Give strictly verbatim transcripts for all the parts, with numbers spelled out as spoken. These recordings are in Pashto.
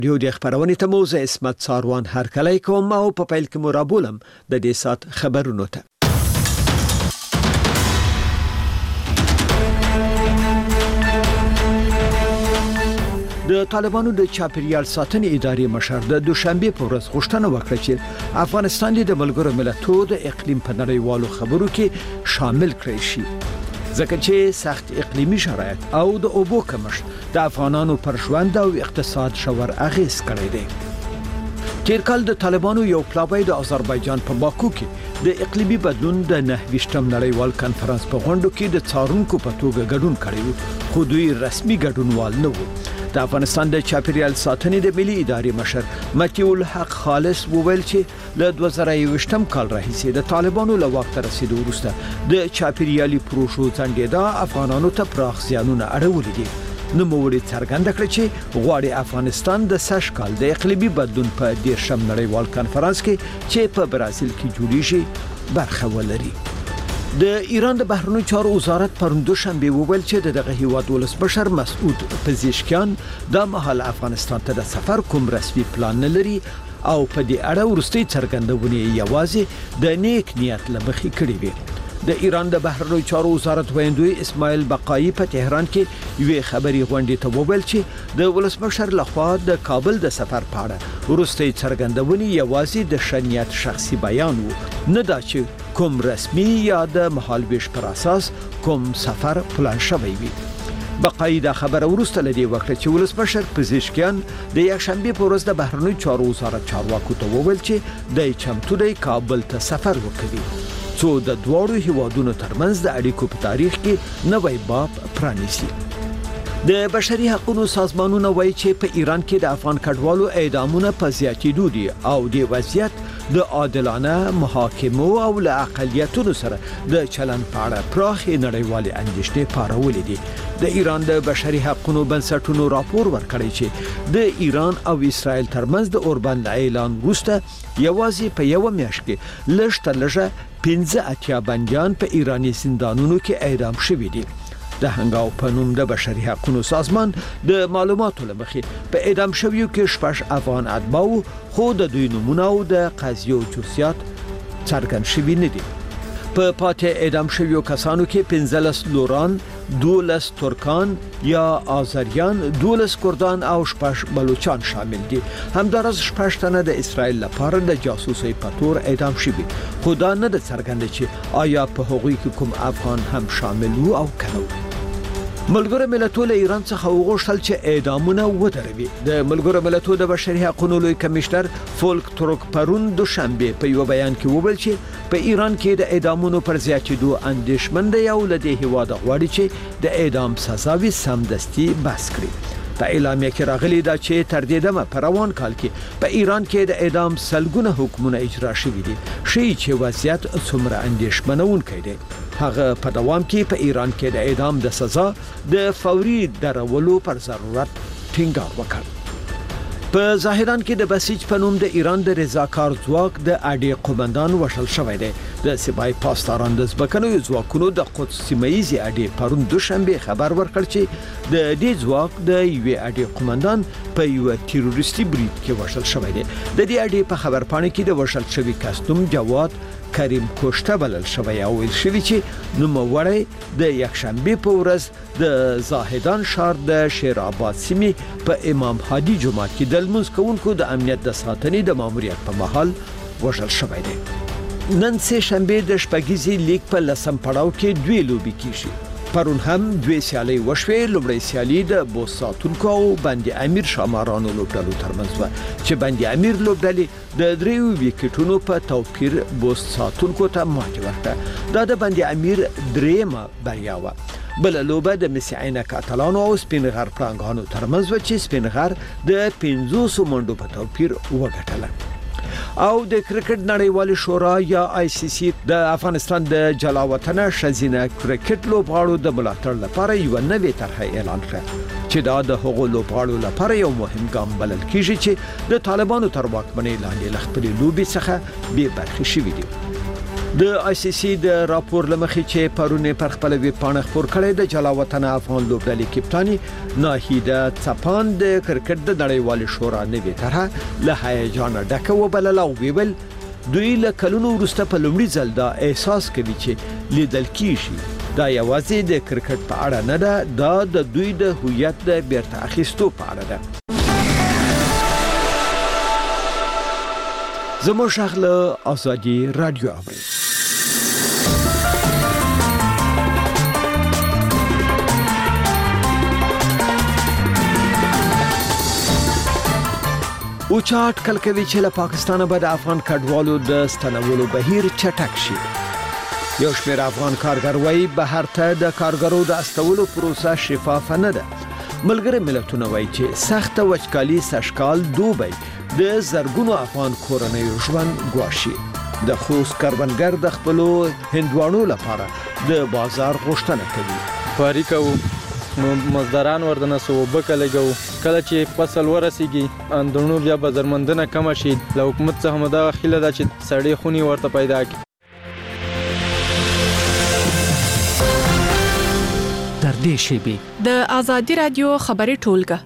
یو د خبرونې ته موزه اسمت ساروان هرکلی کوم او په پیل کې مو رابولم د دې سات خبرونو ته. د طالبانو د چاپیریال ساتنې ادارې مشر د دوشنبه په ورځ غوښتنه وکړه چې افغانستان د ملګرو ملتونو د اقلیم په نړیوالو خبرو کې شامل کړي شي. ځکه چې سخت اقلیمي شرایط او د اوبو کمښت د افغانانو پر ژوند او اقتصاد ژور اغیز کړی دی. تیر کال د طالبانو یو پلاوی د آذربایجان په باکو کې د اقلیمي بدلون د نهویشتم نړیوال کانفرنس په غونډه کې د څارونکو په توګه ګډون کړی و، خو دوی رسمي ګډونوال نه وو. د افغانستان د چاپیریال ساتنې د ملي ادارې مشر متي الحق خالص وویل چې له دوه زره یوویشتم کال راهیسې د طالبانو له واک ته رسیدو وروسته د چاپیریالي پروژو ځنډېدا افغانانو ته پراخ زیانونه اړولي دي. نوموړي څرګنده کړه چې غواړي افغانستان د سږ کال د اقلیمي بدلون په دیرشم نړیوال کانفرنس کې چې په برازیل کې جوړیږي برخه ولري. د ایران د بهرنیو چارو وزارت پرون دوشنبه وویل چې دغه هیواد ولسمشر مسعود پزیشکیان د مهال افغانستان ته د سفر کوم رسمي پلان نه لري او په دې اړه وروستي څرګندونه یوازې د نیک نیت لمخې کړې وي. د ایران د بهرنیو چارو وزارت ویندوی اسماعیل بقایی په تهران کې یوې خبري غونډې ته وویل چې د ولسمشر لخوا د کابل د سفر په اړه وروستي څرګندونه یوازې د شنیت شخصي بیان وو، نه دا چې کوم رسمي یا د مهالویش پر اساس کوم سفر پلان شوی وي. بقایی دا خبر وروسته لدی وکړه چې ولسمشر پزیشکیان د یکشنبه په ورځ د بهرنیو چارو وزارت چارواکو ته وویل چې د چمتو د کابل ته سفر وکړي، څو د دوړو هیوادونو ترمنځ د اړیکو په تاریخ کې نوې باب پرانیسي. د بشري حقوقو سازمانونه وایي چې په ایران کې د افغان کډوالو اعدامونه په زیاتېدو دي او د وضعیت د عادلانه محاکمو او له اقلیتونو سره د چلند په اړه پراخې نړیوالې اندېښنې پارولې دي. د ایران د بشري حقوقو بنسټونو راپور ورکړی چې د ایران او اسرائیل ترمنځ د اوربند اعلان وروسته یوازې په یو میاشت کې لږ تر لږه پنځه اتیا بندیان په ایراني زندانونو کې اعدام شوي دي. د هنګاو په نوم د بشري حقوقو سازمان د معلوماتو لمخې په اعدام شویو کې شپږ افغان اتباع خو د دوی نومونه او د قضیو جزئیات څرګند شوي نه دي. په پاتې اعدام شویو کسانو کې پنځلس لوران، دولس ترکان یا آذریان، دولس کردان او شپږ بلوچان شامل دي. همدارس شپږ تنه د اسرائیل لپاره د جاسوسۍ په تور اعدام شوي، خو دا نه د څرګنده چې آیا په هغوی کې کوم افغان هم شامل وو او کنه. ملګرو ملتونو له ایران څخه وغوښتل چې اعدامونه ودروي. د ملګرو ملتونو د بشري حقوقو لوی کمشنر فولک تورک پرون دوشنبه په یو بیان کې وویل چې په ایران کې د اعدامونو پر زیاتېدو اندېښمن دی او له دې هیواده غواړي چې د اعدام سزاوي سمدستي بس کړي. په اعلامیه کې راغلي دا چې تر دې دمه په روان کال کې په ایران کې د اعدام سلګونه حکمونه اجرا شوي دي، شي چې وضعیت څومره اندېښمنونکی دی. هغه په دوام کې په ایران کې د اعدام د سزا د فوري درولو پر ضرورت ټینګار وکړ. په ظاهران کې د بسیج په نوم د ایران د رضاکار ځواک د اډې قومندان وشل شوی دی. د سپای پاسداران د ځمکنیو ځواکونو د قدس سیمه ییزې اډې پرون دوشنبه خبر ورکړ چې د دې ځواک د یوې اډې قومندان په یو تروریستي برید کې وشل شوی دی. د دې اډې په خبرپاڼه کې د وشل شوی کس نوم جواد کریم کوشته بلل شوی او ویل شوی چې نوموړی د یکشنبه په ورځ د زاهدان ښار د شیر آباد سیمې په امام هادي جومات کې د لمونځ کوونکو د امنیت د ساتنې د ماموریت په مهال وژل شوی دی. نن سه شنبه د شپږیزې لیګ په لسم پړاو کې دوی لوبې کیږي. پرون هم دوی سیالي وشوې. لومړی سیالي د بوس ساتونکو او بندي امیر شامارانو لوبډلو ترمنځ و چې بندي امیر لوبډلې د دریو ویکټونو په توپیر بوس ساتونکو ته ماتې ورکړه. دا د بندي امیر دریمه بریا و. بل لوبه د مسی عینک اتلانو او سپین غر پړانګانو ترمنځ و چې سپین غر د پنځوس منډو په توپیر وګټله. او د کرکټ نړیوال شورا یا آی سی سی د افغانستان د جلاوطن شزینه کرکټ لوبغاړو د ملاتړ لپاره یو نوې طرح اعلان کړ چې دا د هغو لوبغاړو لپاره یو مهم ګام بلل کیږي چې د طالبانو تر واکمنۍ لاندې له خپلې لوبې څخه بې برخې شوي دي. د آی سی سی د راپور لمخې چې پرونه پر خپل وی پاڼه خبر کړی د جلاوطن افغان لوبډلې کپتانی ناهیده څپان د کرکټ د نړیوال شورا نوي طرح له هیجان ډکه وبلل او ویل دوی له کلونو وروسته په لومړي ځل دا احساس کوي چې لیدل کیږي دا یوازې د کرکټ په اړه نه ده دا د دوی د هویت د بیرته اخیستو په اړه ده زموږ شغله ازادي رادیو اوري او چاټ کل کوي چې له پاکستانه به د افغان کډوالو د ستنولو بهیر چټک شي یو شمېر افغان کارګروي بهر ته د کارګرو د استولو پروسه شفاف نه ده ملګری ملتونه وایي چې سخت وچکالي سشکال دوبي د زرګونو افغان کورنیو ژوند ګواښي د خوست کاربنګر د خپلو هندوانو لپاره د بازار غوښتنه کوي فاری کوو مزدوران وردنه سو بکه لګو کله چې فصل ورسیږي اندونو بیا بازارمندنه کم شي له حکومت څخه مدا خله دا چې سړی خونی ورته پیدا کی تر دې شی د ازادي رادیو خبري ټولګه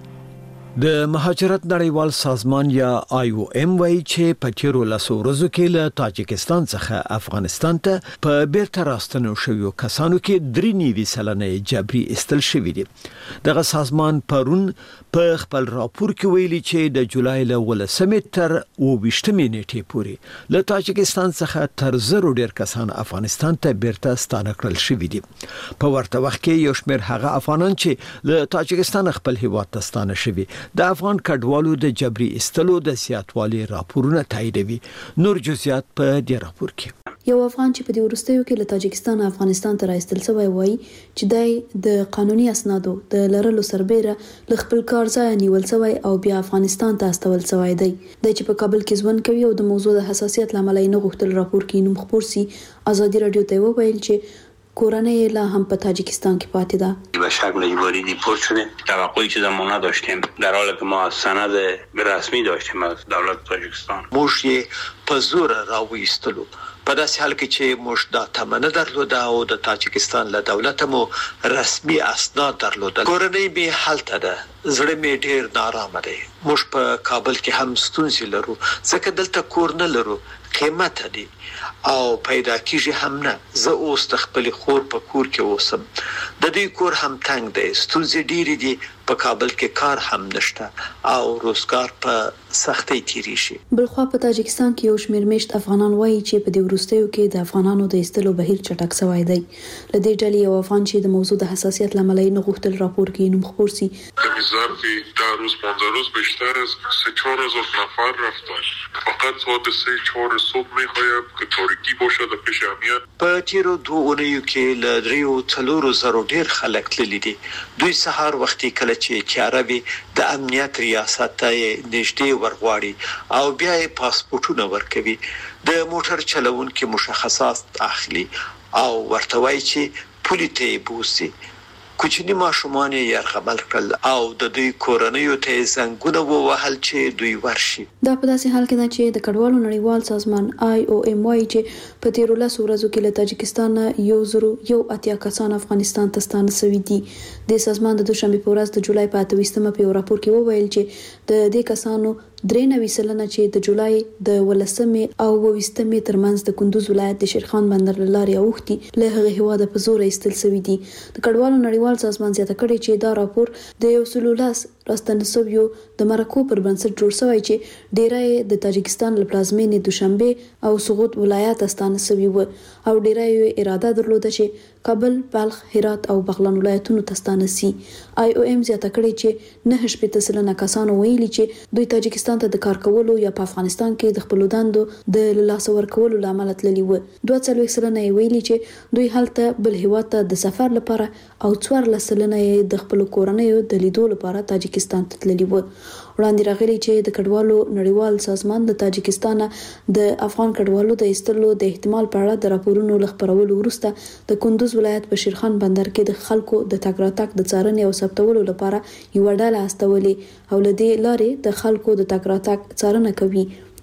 د مهاجرت نړیوال سازمان یا آی او ام وایي چې په تیرو لسو ورځو کې له تاجکستان څخه افغانستان ته په بیرته راستنو شویو کسانو کې درې نیوي سلنه جبري استل شوی دي دغه سازمان پرون په خپل راپور کې ویلي چې د جولای له ولسمې تر اوویشتمې نیټې پورې له تاجکستان څخه تر زرو ډیر کسان افغانستان ته بیرته ستانه کړل شوی دي په ورته وخت کې یو شمېر هغه افغانان چې له تاجکستان خپل هیواد ته ستانه شوی د افغان کډوالو د جبري استلو د سیاتوالي راپورونه تاییدوي نور جزئیات په دې راپور کې یو افغان چې په دې ورستیو کې له تاجکستان افغانستان ته راستل شوی وای چې دای د قانوني اسنادو د لرلو سربېره ل خپل کار ځای نیول شوی او بیا افغانستان ته استول شوی دی د چې په کابل کې ژوند کوي او د موضوع د حساسیت لامل نه غوښتل راپور کې نوم خبر سي ازادي رادیو ته وویل چې کورنۍ لا هم په تاجیکستان کې پاتې ده به شکل اجباری دیپورت شده توقعی که زمان نداشتیم در حالی که ما سند رسمی داشتیم از دولت تاجیکستان موږ یې په زور راوېستلو په داسې حال کې چې موږ دا تمنه درلوده او د تاجیکستان له دولت مو رسمي اسناد درلودل کورنۍ به حالت ده زړه می ډیر نارامه دی موږ په کابل کې هم ستونزې لرو ځکه دلته کور نه لرو قیمت دی او پیدا کیږي هم نه زه اوس د خپل خور په کور کې اوسم د دې کور هم تنگ دی ستونزې ډېرې دي په کابل کې کار هم نشته او روزګار په سختۍ تیری شي بلخوا په تاجکستان کې یو شمېر میشت افغانان وایي چې په دې ورستیو کې د افغانانو د استلو بهیر چټک شوی دی لدې ډلې یو افغان چې د موضوع د حساسیت لامل نه غوښتل راپور کې نوم خبر سي در ظرفی در روز پانزده روز بیشتر از سه چهار هزار نفر رفتن فقط ساعت سه چهار صبح میخوایم که تاریکی باشد و پیش امنیت په تیرو دوه اونیو کې له دریو څلورو زرو ډیر خلک تللي دي دوی سهار وختي کله چې چاروي د امنیت ریاست ته نږدې ورغواړي او بیا یې پاسپورتونه ورکوي د موټر چلوونکو مشخصات اخلي او ورته وایي چې پولیټي بوسي کوچنی ماشومان یې يرغمل کړل او د دوی کورنیو ته زنګونه ووهل چې دوی ورشي دا په داسې حال کې ده چې د کډوالو نړیوال سازمان آی او ام وایي چې په تیرو لسو ورځو کې له تاجکستان یو زرو یو اتیا کسان افغانستان ته ستانه شوي دي د سازمان د دوشنبه په ورځ د جولای په اتویستمه په راپور کې وویل چې د دې کسانو درې نوي سلنه چې د جولای د ولسمې او اوویستمې ترمنځ د کندوز ولایت د شیرخان بندر لارې اوختي له هغه هواده په زور ایستل شوی دي د کډوالو نړیوال سازمان زیاته کړي چې دا راپور د یو سلولاس راستنسوبیو د مرکو پر بنسټ جوړ شوی چې ډیرای د تاجکستان له پلازمینې دوشنبه او سقوط ولایت استانه شوی و او ډیرای اراده درلوده چې کابل، بلخ، هرات او بغلان ولایتونو ته ستانه سي آی او ام زیاته کړي چې نه شپږ سلنه کسانو ویلي چې دوی تاجکستان ته د کار کولو یا په افغانستان کې د خپل دندو د لاس ورکولو لامل تللی و دوه څلوېښت سلنه ویلي چې دوی هلته بل هیواد ته د سفر لپاره او څوارلس سلنه د خپل کورنیو د لیدو لپاره تاجکستان ته تللی و وړاندې راغلي چې د کډوالو نړیوال سازمان د تاجکستان د افغان کډوالو د ایستلو د احتمال په اړه د راپورونو لخبرولو وروسته د کندوز ولایت په شیرخان بندر کې د خلکو د تګ راتګ د څارنې او ثبتولو لپاره یو ډله استولې او لدې لارې د خلکو د تګ راتګ څارنه کوي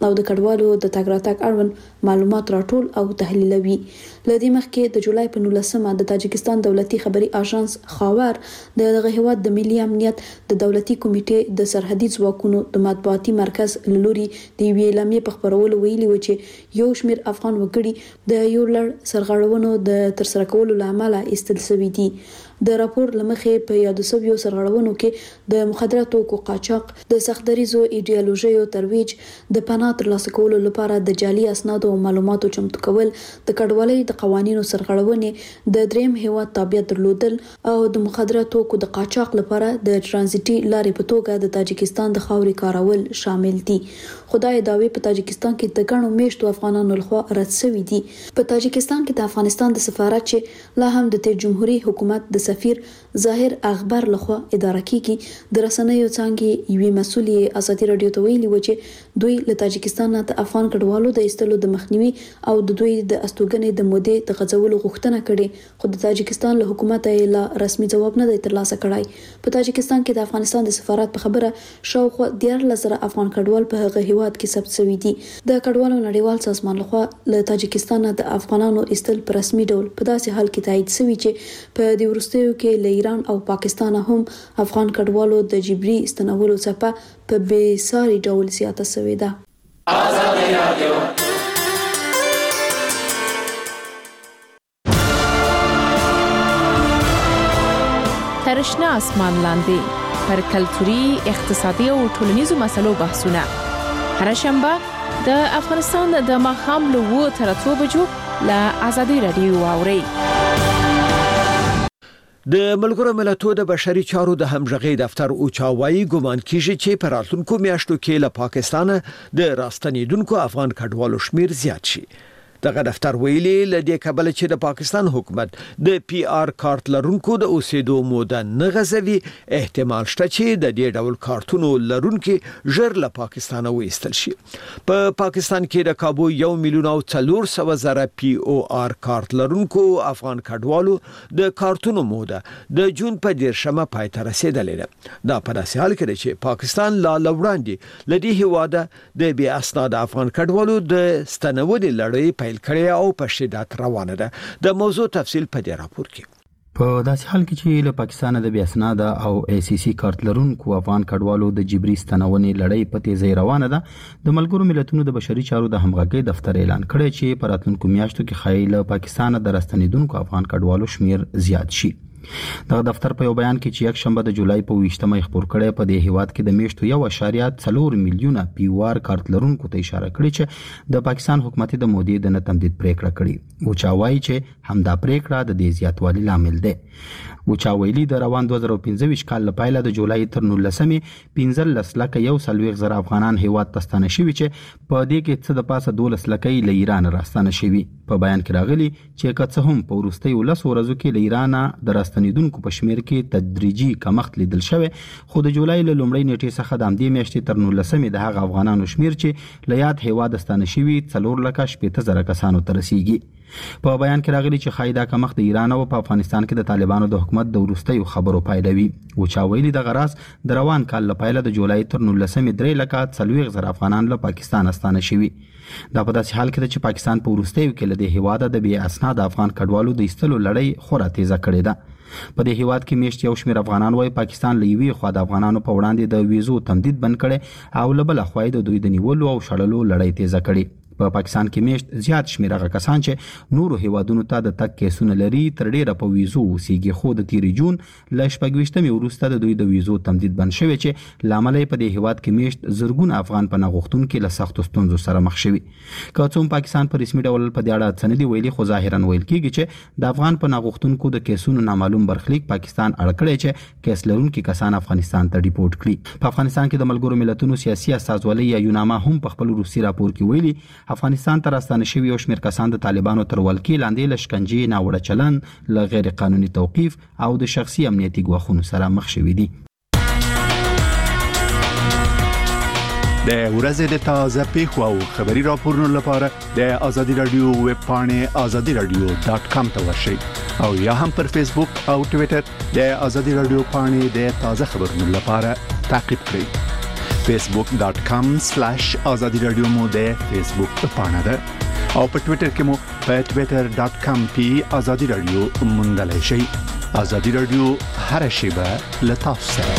او د کډوالو د تګ راتګ اړوند معلومات راټول او تحلیلوي. لدې مخکې د جولای په نولسمه د تاجکستان دولتي خبري اژانس خاور د دغه هیواد د ملي امنیت د دولتي کمیټې د سرحدي ځواکونو د مطبوعاتي مرکز لوري د وی اعلامیې په خبرولو ویلي و چې یو شمېر افغان وګړي د یو لړ سرغړونو د ترسره کولو لامل ایستل شوي دي. د راپور لمخې په یادو سویو سرغړونو کې د مخدره توکو قاچاق، د سختدریزو ایډیالوژیو ترویج، د پناه ترلاسه کولو لپاره د جعلي اسنادو او معلوماتو چمتو کول، د کډوالۍ د قوانینو سرغړونې، د دریم هیواد تابعیت درلودل او د مخدره توکو د قاچاق لپاره د ترانزیتي لارې په توګه د تاجکستان د خاورې کارول شامل دي. خدای داوی په تاجکستان کې د ګڼو میشتو افغانانو لخوا رد شوي دي. په تاجکستان کې د افغانستان د سفارت چې لا هم د تیر جمهوریت حکومت د سفیر ظاهر اخبار لخوا اداره کیږي، د رسنیو څنګه یوې مسولې ازادي رادیو ته ویلي و چې دوی له تاجکستان نه د افغان کډوالو د ایستلو د مخنیوي او د دوی د استوګنې د مودې د غځولو غوښتنه کړې، خو د تاجکستان له حکومت یې لا رسمي ځواب نه دی ترلاسه کړی. په تاجکستان کې د افغانستان د سفارت په خبره شاوخوا دیارلس زره افغان کډوال په هغه هیواد کې ثبت شوي دي. د کډوالو نړیوال سازمان لخوا له تاجکستان نه د افغانانو ایستل په رسمي ډول په داسې حال کې تایید شوي چې په دې وروستیو کې له ایران او پاکستان هم افغان کډوالو د جبري استنولو څخه په بې ساري ډول زیاته شوې ده. آزادي رادیو ترشنه اسمان لاندې پر کلتوري، اقتصادي او ټولنیزو مسلو بحثونه هر شنبه د افغانستان د ماښام له اوه تر اتو بجو له آزادي رادیو واورئ. د ملګرو ملتونو د بشري چارو د همغږي دفتر اوچاوي ګومان کیږي چې په راتلونکو میاشتو کې له پاکستان د راستنیدونکو افغان کډوالو شمیر زیات شي. دغه دفتر ویلي لدې کبل چې د پاکستان حکومت د پی آر کارت لرونکو د اوسېدو موده نه غځوي، احتمال شته چې د دې ډول کارتونو لرونکو ژر له پاکستان وایستل شي. په پا پاکستان کې د کابو یو میلیون او څلور سوه زره پی او آر کارت لرونکو افغان کډوالو د کارتونو موده د جون په دیرشمه پای ته رسیدلې ده. دا په داسې حال کې چې پاکستان لا لوړاندې لدې هواده د بیا اسناد افغان کډوالو د ستنولو لړۍ پیل کړی او په شدت روانه ده. د موضوع تفصیل په دې راپور کې. په داسې حال کې چې له پاکستان د بیا اسناد او ای سی سی کارت لرونکو افغان کډوالو د جبري ستنونې لړۍ په تیزی روانه ده، د ملګرو ملتونو د بشري چارو د همغږي دفتر اعلان کړی چې په راتلونکو میاشتو کې ښایي له پاکستان د راستنیدونکو افغان کډوالو شمیر زیات شي. دغه دفتر په یو بیان کې چې یک شنبه د جولای په ویشتمه خبر کړی په دې هیواد کې د میشتو یو اشاریه څلور میلیونه پی او آر کارت لرونکو ته اشاره کړې چې د پاکستان حکومت د مودې د نه تمدید پریکړه کړې، او چا وایي چې همدا پریکړه د دې زیاتوالي لامل ده. او چا ویلي د روان دوه زره پنځه کال لپاره د جولای تر نولسمې پنځلس لکه یو سلويغ زره افغانان هیواد تستانه شوي چې په دې کې څه د پاسه دولس لکه له ایران راستانه شوي. په بیان کې راغلي چې که څه هم په وروستیو لس ورځو کې له ایران د راستنیدونکو په شمیر کې تدریجي کمښت لیدل شوی، خو د جولای له لومړۍ نیټې څخه د همدې میاشتې تر نولسمې د هغه افغانانو شمیر چې له یاد هیواد ستانه شوي څلور لکه شپېته زره کسانو ته رسیږي. په بیان کې راغلي چې خایدا کمښت د ایران او په افغانستان کې د طالبانو د حکومت د وروستیو خبرو پایلوي. او چا ویلي د غراس د روان کال لپاره د جولای تر نولسمې درې لکه څلوېښت زره افغانان له پاکستان استانه شوي. دا په داسې حال کې ده چې پاکستان په وروستیو کې له دې هیواده د بې اسناد افغان کډوالو د ایستلو لړۍ خورا تیزه کړې ده. په دې هیواد کې میشت یو شمېر افغانان وایي پاکستان له یوې خوا د افغانانو په وړاندې د ویزو تمدید بند کړي او له بله خوا د دوی د نیولو او شړلو لړۍ تیزه کړي. په پاکستان کې میشت زیات شمېر هغه کسان چې نورو هیوادونو ته د تګ کیسونه لري تر ډیره په ویزو اوسېږي، خو د تیرې جون له شپږویشتمې وروسته د دوی د ویزو تمدید بند شوی چې له امله په دې هیواد کې میشت زرګونه افغان پناه غوښتونکي له سختو ستونزو سره مخ شوي. که څه هم پاکستان په رسمي ډول په دې اړه څه نه دي ویلي، خو ظاهرا ویل کېږي چې د افغان پناه غوښتونکو د کیسونو نامعلوم برخلیک پاکستان اړ کړی چې کیس لرونکي کسان افغانستان ته ډیپورټ کړي. په افغانستان کې د ملګرو ملتونو سیاسي استازولۍ یا یوناما هم په خپل روسي راپور کې ویلي افغانستان ته راستانه شوي یو شمېر کسان د طالبانو تر ولکې لاندې له شکنجې، ناوړه چلند، له غیر قانوني توقیف او د شخصي امنیتي ګواښونو سره مخ شوي دي. د ورځې د تازه پیښو او خبري راپورونو لپاره د آزادي رادیو ویب پاڼې آزادي رادیو ډاټ کام ته ورشئ او یا هم پر فیسبوک او ټویټر د آزادي رادیو پاڼې د تازه خبرونو لپاره تعقیب کړئ. facebook dot com slash azadi radio مو د فیسبوک پاڼه ده او په ټوئیټر کې مو په twitter dot com پی azadi radio موندلای شئ. azadi radio هر شیبه لتاسو سره.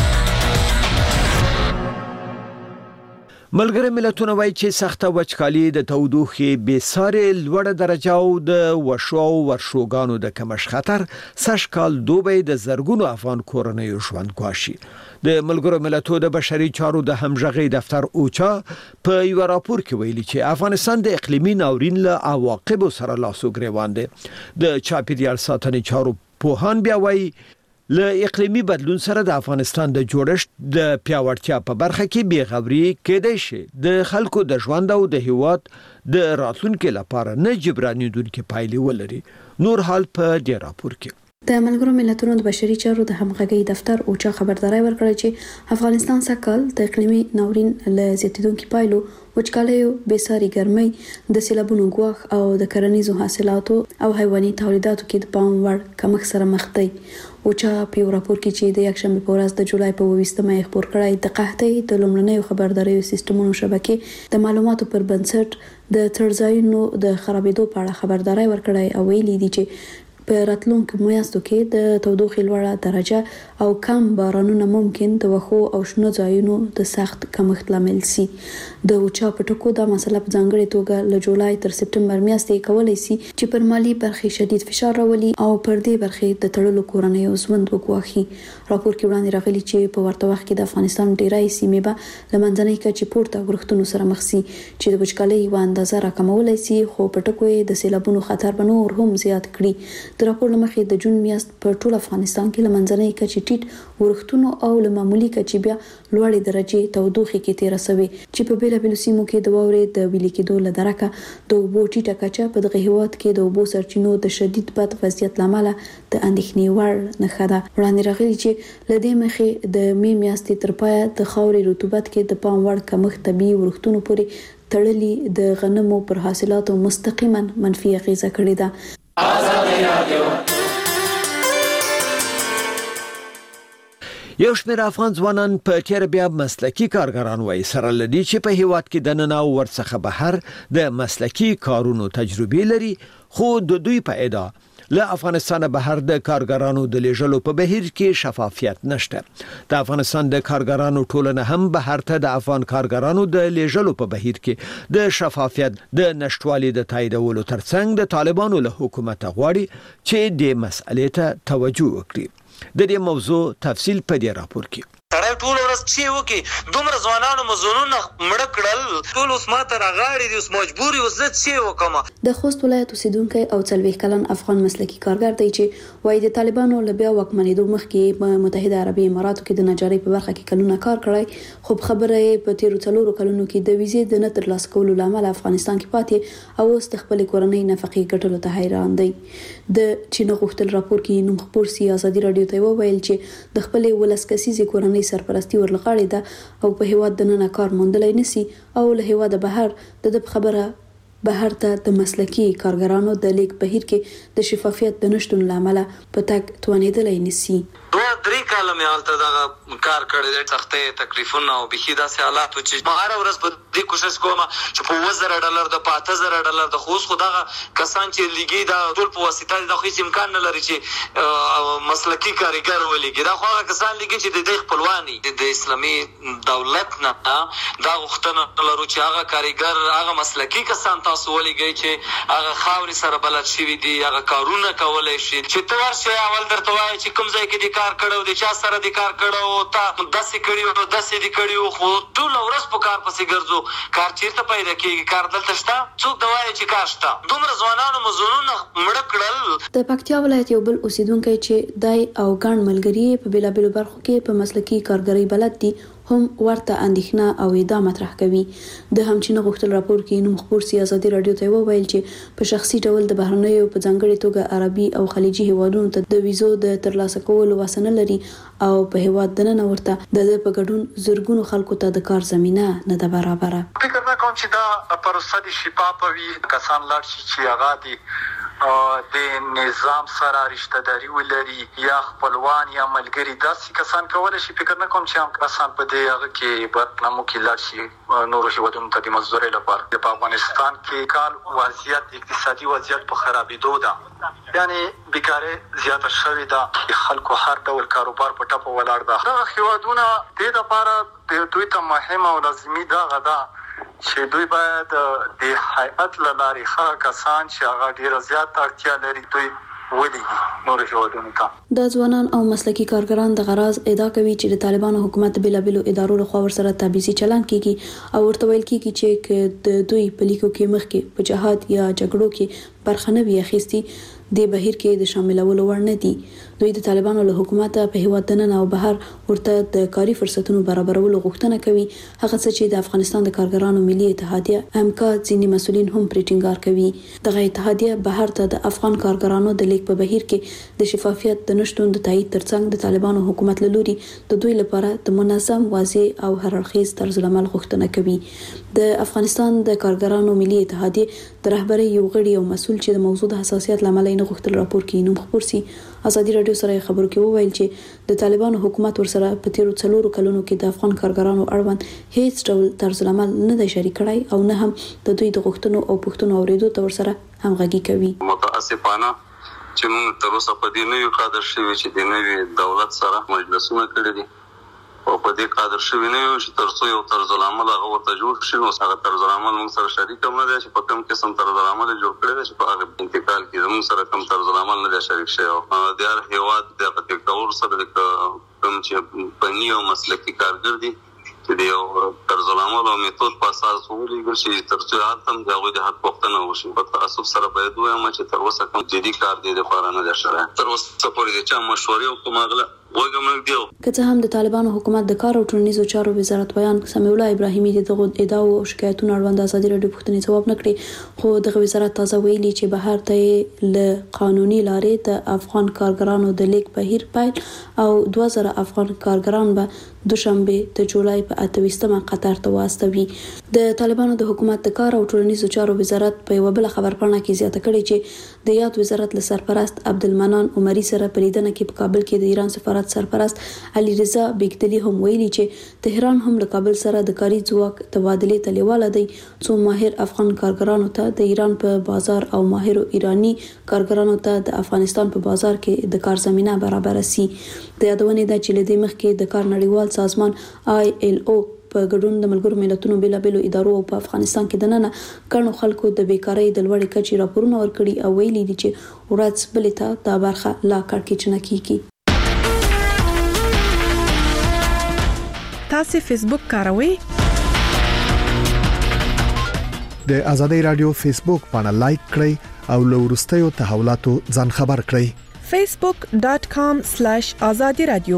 ملګری ملتونه وایي چې سخته وچکالي د تودوخې بې ساري لوړه درجه او د وشو او ورشوګانو د کمښت خطر سږکال دوبی د زرګونو افغان کورنیو ژوند ګواښي. د ملګرو ملتونو د بشري چارو د همغږي دفتر اوچا په یو راپور کې ویلي چې افغانستان د اقلیمي ناورین له عواقبو سره لاس او ګریوان دی. د چاپیریال ساتنې چارو پوهان بیا وایي له اقلیمي بدلون سره د افغانستان د جوړښت د پیاوړتیا په برخه کې بیغوري کېدای شي د خلکو د ژوند او د هیواد د راتلونکو لپاره نه جبرانیدونکو پایلې ولري. نور حال په دې راپور کې د ملګرو ملتونو د بشري چارو د همغږي دفتر اوچا خبرداري ورکړه چې افغانستان سږکال د اقلیمي ناورین له زیاتیدونکو پایلو، وچکالۍ، بې ساري ګرمۍ، د سیلابونو ګواښ او د کرنیزو حاصلاتو او حیواني تولیداتو کې د پام وړ کمښت سره مخ دی. اوچا په یو راپور کې چې د یکشنبه په ورځ د جولای په اوویشتمه یې خپور کړی د قحطۍ د لومړنیو خبرداریو سیستمونو شبکې د معلوماتو پر بنسټ د ترځایونو د خرابېدو په اړه خبرداري ورکړی او ویلي دی چې په راتلونکو میاشتو کې د تودوخې لوړه درجه او کم بارانونه ممکن د وښو او شنو ځایونو د سخت کمښت لامل شي. د اوچا په ټکو دا مسله په ځانګړې توګه له جولای تر سپټمبر میاشتې کولای شي چې پر مالی برخې شدید فشار راولي او پر دې برخې د تړلو کورنیو ژوند وګواښي. راپور کې وړاندې راغلي چې په ورته وخت کې د افغانستان ډیری سیمې به له منځنۍ کچې پورته ورښتونو سره مخ شي چې د وچکالۍ یوه اندازه راکمولی شي، خو په ټکو یې د سیلابونو خطر به نور هم زیات کړي. د راپور له مخې د جون میاشت په ټول افغانستان کې له منځنۍ کچې ټیټ ورښتونو او له معمولي کچې بیا لوړې درجې تودوخې کې تیره شوې چې په بیلابیلو سیمو کې د واورې د ویلي کېدو له درکه د اوبو ټیټه کچه په دغه هیواد کې د اوبو سرچینو د شدید بد وضعیت له امله د اندېښنې وړ نښه ده. وړاندې راغلي چې له دې مخې د مې میاشتې تر پایه د خاورې رطوبت کې د پام وړ کمښت طبیعي ورښتونو پورې تړلي د غنمو پر حاصلاتو مستقیما منفي اغیزه کړې ده. یو شمېر افغان ځوانان په تیر بیا مسلکي کارګران وایي سره لدی چې په هیواد کې د نن او ورڅخه بهر د مسلکي کارونو تجربه لري، خو د دوی په ادعا له افغانستان بهر د کارګرانو د لیږلو په بهیر کې شفافیت نشته. د افغانستان د کارګرانو ټولنه هم بهر ته د افغان کارګرانو د لیږلو په بهیر کې د شفافیت د نشټوالي د تاییدولو ترڅنګ د طالبانو له حکومت غواړي چې د مسئلې ته توجه وکړي. د دې موضوع تفصیل په دې راپور کې سړی ټول ورځ چې وکي دومره ځوانانو مزونونه مړه کړل، ټول اوس ماته راغاړي دي، اوس مجبور یو زه چې وکم. د خوست ولایت اوسیدونکی او څلوېښت کلن افغان مسلکي کارګر دی چې وایي د طالبانو له بیا واکمنېدو مخکې په متحده عربي اماراتو کې د نجارۍ په برخه کې کلونه کار کړی، خو خبره یې په تیرو څلورو کلونو کې د ویزې د نه ترلاسه کولو له امله افغانستان کې پاتې او اوس د خپلې کورنۍ نفقې ګټلو ته حیران دی. د چین غوښتل راپور کې نوم خپور سي ازادي رادیو ته وویل چې د خپلې ولس کسیزې کورنۍ سرپرستی ورلغاړې ده او په هیواد د نن کار موندلای نسی او له هیواد بهر د خبره بهر ته د مسلکي کارګرانو د لیک بهیر کې د شفافیت د نشټون لامل په تک توانېدلای نسی. دوه درې کاله مې حالت دا کار کړی د سختې تکلیفونه او بخي داسې حالات چې ما هر ورځ په دې کوشش کوم چې په وزر ډالر د پاته زر ډالر د خوښ خدغه کسان چې لګي دا ټول په واسطه د خو امکان نه لري چې مسلکي کارګر ولګي. دا خو هغه کسان لګي چې د خپلواني د اسلامي دولت نه دا غوښتنه لرو چې هغه کارګر هغه مسلکي کسان تاسو ولګي چې هغه خاوري سره بلد شي دي، هغه کارونه کولای شي چې تو ورشه اول درته وایي چې کوم ځای کې دي کار کړو د چا سره دي کار کړو تا داسې کړیو داسې دي کړیو، خو ټول ورځ په کار پسې ګرځو. کار چیرته پیدا کیږي؟ کار دلته شته؟ څوک دا وایي چې کار شته؟ دومره ځوانانو مزونونه مړه کړل. د پکتیا ولایت یو بل اوسیدونکی چې دای او ګڼ ملګری په بیلابیلو برخو کې په مسلکي کارګرۍ بلد دي هم ورته اندېښنه او ادعا مطرح کوي. د همچین غوښتل راپور کې نوم خپور سي ازادي رادیو ته وویل چې په شخصي ډول د بهرنیو په ځانګړي توګه عربي او خلیجي هیوادونو ته د ویزو د ترلاسه کولو وسنه لري او په هیواد دننه ورته د په ګډون زرګونو خلکو ته د کار زمينه نه ده برابره. فکر نه کوم چې دا پروسه د شفاف وي، کسان لاړ شي چې هغه دي د نظام سره رشتہ داری ولري یا خپلوان یا ملګری داسې کسان کولای شي. فکر نه کوم چې هم کسان په دې هغه کې برنامه کې لاړ شي نور هیوادونو ته د مزدورۍ لپاره. په افغانستان کې کال وضعیت اقتصادي وضعیت په خرابېدو ده، یعنی بیکاري زیاته شوې ده، خلکو هر ډول کاروبار په ټپه ولاړ ده. دغه هیوادونه د لپاره د دوی ته مهمه او لازمي دغه ده چې دوی باید د هیئت له لارې ښه کسان چې هغه ډېره زیاته اړتیا لري دوی ولېږي نورو هیوادونو ته. د ځوانان او مسلکي کارګران د غراض ادعا کوي چې د طالبانو حکومت بېلابېلو ادارو له خوا ورسره تبعیضي چلند کیږي او ورته ویل کیږي چې د دوی په لیکو کې مخکې په جهاد یا جګړو کې برخه نه وي اخیستي د بهیر کې د شاملولو وړ نه دي. دوی د طالبانو له حکومت په هیواد دننه او بهر ورته د کاري فرصتونو برابرولو غوښتنه کوي، هغه څه چې د افغانستان د کارګرانو ملي اتحادیه امکا ځینې مسولین هم پرې ټینګار کوي. دغه اتحادیه بهر ته د افغان کارګرانو د لیک په بهیر کې د شفافیت د نشټون د تایید ترڅنګ د طالبانو حکومت له لوري د دوی لپاره د منظم، واضح او هررخیز طرز العمل غوښتنه کوي. د افغانستان د کارګرانو ملي اتحادیه د رهبرۍ یو غړي او مسول چې د موضوع د حساسیت لامل نه غوښتل راپور کې نوم خبر سي، ازادي رادیو سره خبرو کې وویل چې د طالبانو حکومت ورسره په تیرو څلورو کلونو کې د افغان کارګرانو اړوند هیڅ ډول طرز العمل نه دی شریک کړی او نه هم د دوی د غوښتنو او پوښتنو اوریدو ته ورسره همغږي کوي. متاسفانه چې موږ تر اوسه په دې نه یو قادر شوي چې د نوي دولت سره مجلسونه کړي دي او په دې قادر شوي نه یو چې تر څو یو طرز العمل هغه ورته جوړ شي. نو هغه طرز العمل موږ سره شریک هم نه دی چې په کوم قسم طرز العمل جوړ کړی دی چې په هغه انتقال کې موږ سره کوم طرز العمل نه دی شریک شوی. او د هر هیواد د تکتور سره د کوم چې فني او مسلکي کارګر دي چې د یو طرز العمل او میتود په اساس ولېږل شي تر څو حتم د هغوی د حق پوښتنه وشي. په تعصب سره باید وایم چې تر اوسه کوم جدي کار دی لپاره نه دی شوی. تر اوسه پورې د چا مشورې او کوم اغله که څه هم د طالبانو حکومت د کار او ټولنیزو چارو وزارت بیان سمیع الله ابراهیمي دغه ادعاو او شکایتونو اړوند ازادي رادیو پوښتنې ځواب نکړي، خو دغه وزارت تازه ویلي چې بهر ته له قانوني لارې د افغان کارګرانو د لیک بهیر پیل او دوه زره افغان کارګران به دوشنبه د جولای په اتويستمه قطر ته واستوي. د طالبانو د حکومت د کار او ټولنیزو چارو وزارت په یو بل خبرپاڼه کې زیاته کړې چې د یاد وزارت له سرپرست عبدالمنان عمري سره په لیدنه کې په کابل کې د ایران سفارت سرپرست علي رضا بیگدلی هم ویلي چې تهران هم له کابل سره د کاري ځواک تبادله ته لیواله دی څو ماهر افغان کارګرانو ته د ایران په بازار او ماهر ایرانی کارګرانو ته د افغانستان په بازار کې د کار زمينه برابر سي. د یادونه ده چې لدې مخکې د کار نړیوال سازمان آی ایل او په ګډون د ملګرو ملتونو بیلابېلو ادارو په افغانستان کې دننه کڼو خلکو د بیکارۍ د لوړې کچې راپورونه ورکړي او ویلي دي چې ورځ بلې ته دا برخه لا کړکېچنه کیږي. تاسو فیسبوک کاروئ؟ د ازادي رادیو فیسبوک باندې لایک کړئ او له وروستیو تحولاتو ځان خبر کړئ. facebook dot com slash azadi radio.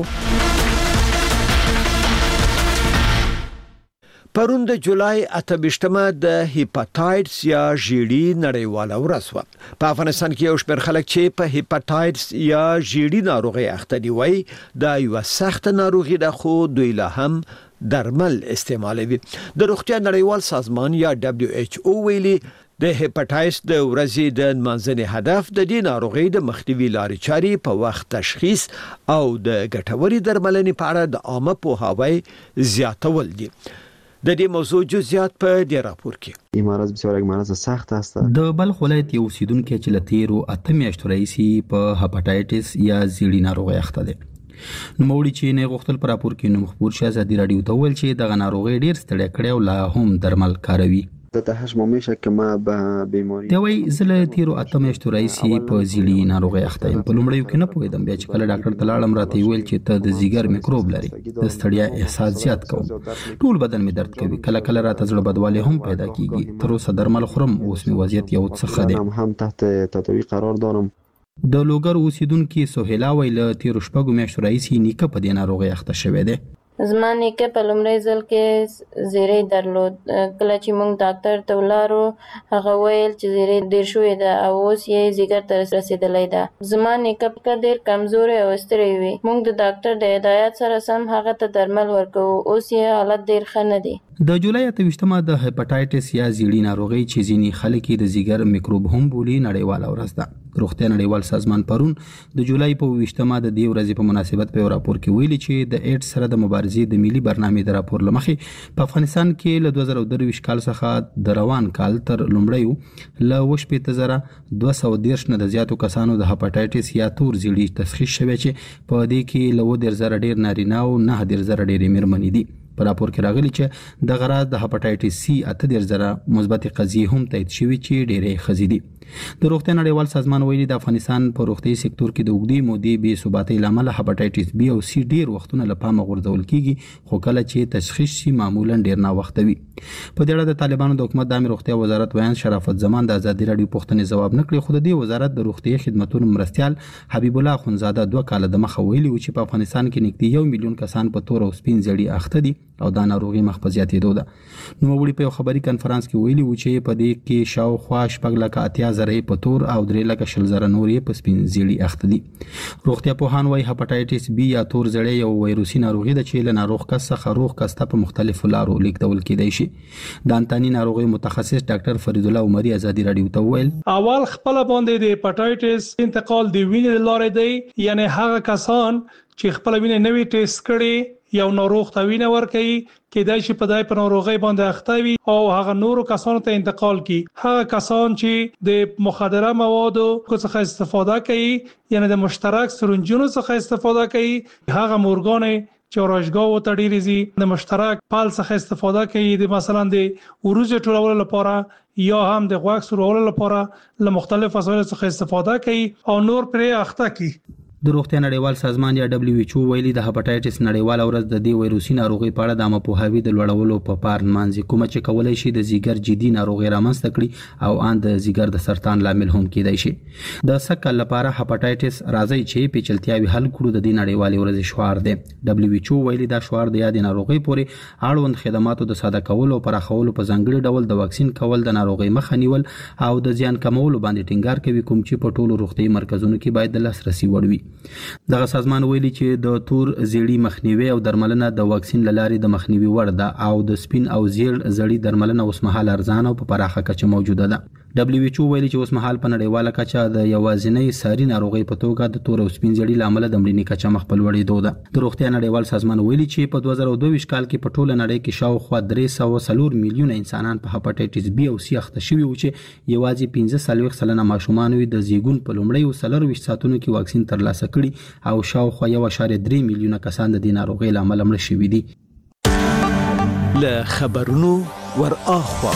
پرون د جولای اتهشتمه د هیپاټایټس یا ژیړي نړیواله ورځ وه. په افغانستان کې یو شمېر خلک چې په هیپاټایټس یا ژیړي ناروغي اخته دي وایي دا یو سخت ناروغي ده خو دوی لا هم درمل استعمالوي. د روغتیا نړیوال سازمان یا دبليو ایچ او ویلي د هیپاټایټس د ورځې د منځني هدف د دې ناروغي د مخنیوي لارې چارې په وخت تشخیص او د ګټوري درملنې په اړه د عامه پوهاوی زیاتول دي. د دې موضوع جزئیات په دې راپور کې. این مرض بسیار یک مرض سخت است. د بلخ ولایت یو اوسیدونکو چې لتیرو اته میاشتو راهیسې په هپاټایټس یا زیړی ناروغي اخته دي. نو موړي چې نه غوښتل پر راپور کې نو مخبر شه ازادي رادیو ته ویل چې دغه ناروغي ډیر ستړی کړی او لا هم درمل کاروي. ده هشت ماه میشه که ما به بیماری دی وای زله تیرو اته میاشتو راهیسې په زیړی ناروغي اخته یم. په لومړیو کې نه پوهیدم، بیا چې کله ډاکټر ته لاړم راته ویل چې ته د زیګر میکروب لري، د ستړیا احساس زیات کوم، ټول بدن می درد کوي، کله کله راته زړه بدوالی هم پیدا کیږي. تر اوسه درمل خورم، اوس می وضعیت یو څه ښه دی. هم تحت تداوی قرار دارم. د لوګر اوسیدونکو سهیلا ویل تیرو شپږو میاشتو راهیسې نیکه په دې ناروغي اخته شوی دی. زما نیکه په لومړي ځل کې زیری درلود. کله چې موږ ډاکټر ته ولاړو هغه ویل چې زیری ډیر شوی ده او اوس یې ځیګر ته رسیدلی ده. زما نیکه ډیر کمزوری او ستړی وي. موږ د ډاکټر د هدایت سره سم هغه ته درمل ورکوو. اوس یې حالت ډیر ښه نه دی. د جولای اته ویشتمه د هپاتایټس یا زیړی ناروغي چې ځینې خلک د زیګر میکروب هم بولي نړیواله ورځ ده. روغتیا نړیوال سازمان پرون د جولای په ویشتمه د دې ورځې په مناسبت په راپور کې ویلي چې د ایډز سره د مبارزې د ملي برنامې د راپور لمخې په افغانستان کې له دوه زره درویشت کال څخه د روان کال تر لومړیو له وشپېته زره دوه سوه دېرش نه د زیاتو کسانو د هپاتایټس یا تور زیړي تشخیص شوی چې په دې کې له اووه دېرش زره ډېر نارینه او نهه دېرش زره ډېرې مېرمنې دي. په راپور کې راغلي چې د غراض د هپاتایټس سی اته دېرش زره مثبت قضیې هم تایید شوي چې ډېرې ښځې دي. د روغتیا نړیوال سازمان ویلي د افغانستان په روغتیايي سکتور کې د اوږدې مودې بې ثباتۍ له امله هپاتایټس بی او سی ډېر وختونه له پامه غورځول کیږي خو کله چې تشخیص شي معمولا ډېر ناوخته وي. په دې اړه د طالبانو د حکومت د عامه روغتیا وزارت ویان شرافت زمان د ازادي راډیو پوښتنې ځواب نه کړی خو د دې وزارت د روغتیايي خدماتو مرستیال حبیب الله اخونزاده دوه کاله د مخه ویلي و چې په افغانستان کې نږدې یو میلیون کسان په تور او سپین زیړي اخته دي او دا ناروغي مخ په زیاتېدو ده. نوموړي په یو خبري کنفرانس کې ویلي و چې په دې کې شاوخوا شپږ لکه اتیا زره په تور او درې لکه شل زره نورې په سپین زیړي اخته دي. روغتیا پوهان وايي هپاتایټس بی یا تور زیړی یو وایروسي ناروغي ده چې له ناروغ کس څخه روغ کس ته په مختلفو لارو لیږدول کېدای شي. د انتاني ناروغي متخصص ډاکټر فرید الله عمري ازادي راډیو ته وویل اول خپل باندې د هپاتایټس انتقال دی وینې لارې دی، یعنی هغه کسان چې خپل وینې نوې ټیسټ کړي یو ناروغ ته وینه ورکوي کېدای شي په دای په ناروغي باندې اخته وي او هغه نورو کسانو ته انتقال کړي. هغه کسان چې د مخدره موادو څخه استفاده کوي یعنی د مشترک سرنجونو څخه استفاده کوي، هغه مورګانې چې راجګاو ته ډېری زی د مشترک پال څخه استفاده کوي د مثلا د وروځو ټولولو لپاره یا هم د غوښ سرولو لپاره له مختلف وسایلو څخه استفاده کوي او نور پرې اخته کوي. د روغتیا نړیوال سازمان یا دبليو ایچ او ویلي د هپاتایټس نړیواله ورځ د دې وایروسي ناروغي په اړه د عامه پوهاوي د لوړولو په پار نمانځي کومه چې کولای شي د زیګر جدي ناروغي رامنځته کړي او ان د زیګر د سرطان لامل هم کېدای شي. د سکل لپاره هپاتایټس راځي چې پیچلتیاوي حل کړو د دې نړیوالې ورځ شعار دی. دبليو ایچ او ویلي دا شعار د یاد ناروغي پورې اړوند خدماتو د ساده کولو او پراخولو په ځانګړي ډول د واکسین کول د ناروغي مخه نیول او د زیان کمولو باندې ټینګار کوي کوم چې په ټولو روغتيایي مرکزونو کې باید د لاسرسي وړ وي. دغه سازمان ویلي چې د تور زیړی مخنیوي او درملنه د واکسین لارې د مخنیوي وړ ده او د سپین او زیړ زړی درملنه اوس مهال ارزانه او په پراخه کچه موجوده ده. دبليو ایچ او ویلي چې اوس مهال په نړیواله کچه د یوازینۍ ساري ناروغي په توګه د تور او سپین زیړی لامل د مړینې کچه مخ په لوړېدو ده. د روغتیا نړیوال سازمان ویلي چې په دوه زره دوه ویشت کال کې په ټوله نړۍ کې شاوخوا درې سوه څلور میلیونه انسانان په هپاتایټس بی او سی اخته شوي وو چې یوازې پنځه څلوېښت سلنه ماشومان د زیږون په لومړیو څلورویشت ساعتونو کې واکسین ترلاسه کړي او شاوخوا یو اعشاریه درې میلیونه کسان د دې ناروغۍ له امله مړه شوي دي. له خبرونو ور اخوا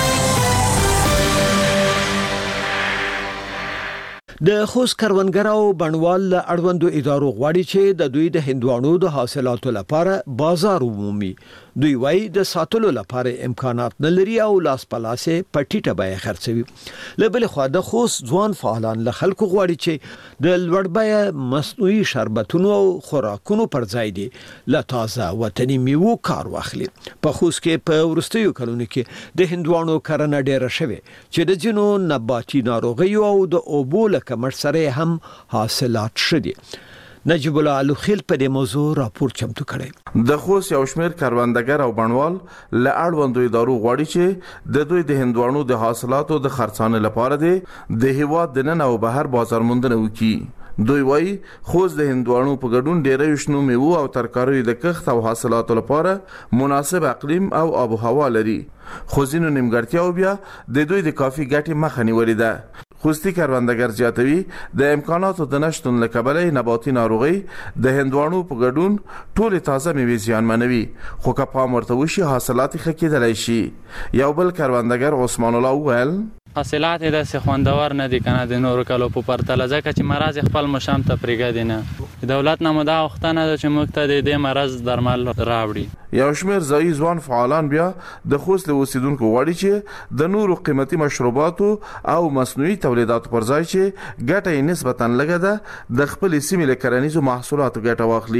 د خوست کروندګرو بڼوال له اړوندو ادارو غواړي چې د دوی د هندوانو د حاصلاتو لپاره بازار ومومي. دوی وايي د ساتلو لپاره امکانات نه لري او لاس پلاسه پټیټه بیه خرڅوي. له بل خوا د خوست ځوان فعالان له خلکو غواړي چې د لوړ بیه مصنوعي شربتونو او خوراکونو پر ځای دي له تازه وطني میوو کار واخلي. په خوست کې په ورستیو کلونو کې د هندوانو کرنه ډیره شوه چې د جنو نباتي ناروغیو او د اوبو کمر سره هم حاصلات شدي. نجیب الله الخیل په دې موضوع راپور چمتو کړی. د خوست یو شمېر کروندګر او بڼوال له اړوندو ادارو غواړي چې د دوی د هندوانو د حاصلاتو د خرڅانې لپاره د هیواد د نن او بهر بازار موندنه وکړي. دوی وايي خوست د هندوانو په ګډون ډېرې شنو میوو او ترکاریو د کښت او حاصلاتو لپاره مناسب اقلیم او آب و هوا لري. خو ځینو نیمګړتیاو بیا د دوی د کافي ګټې مخه نیولې ده. خوستی کروندګر زیاتوي د امکاناتو د نشټون له کبله نباتي ناروغي د هندوانو په ګډون ټول تازه میوې زیانمنوي خو که پام ورته وشي حاصلات ښه کېدلی شي. یو بل کروندګر عثمان الله وویل حاصلات د څه خوندور نه دي کنه د نورو کلو په پرتله ځکه چې مرز خپل مشام ته پرېږدي نه دولت نه مدا وختنه چې موږ ته د دې مرز درمل راوړي. یو شمېر ځایي ځوان فعالان بیا د خوست له اوسیدونکو غواړي چې د نورو قیمتي مشروباتو او مصنوعي تولیداتو پر ځای چې ګټه یې نسبتاً لږه ده د خپلې سیمې له کرنیزو محصولاتو ګټه واخلي.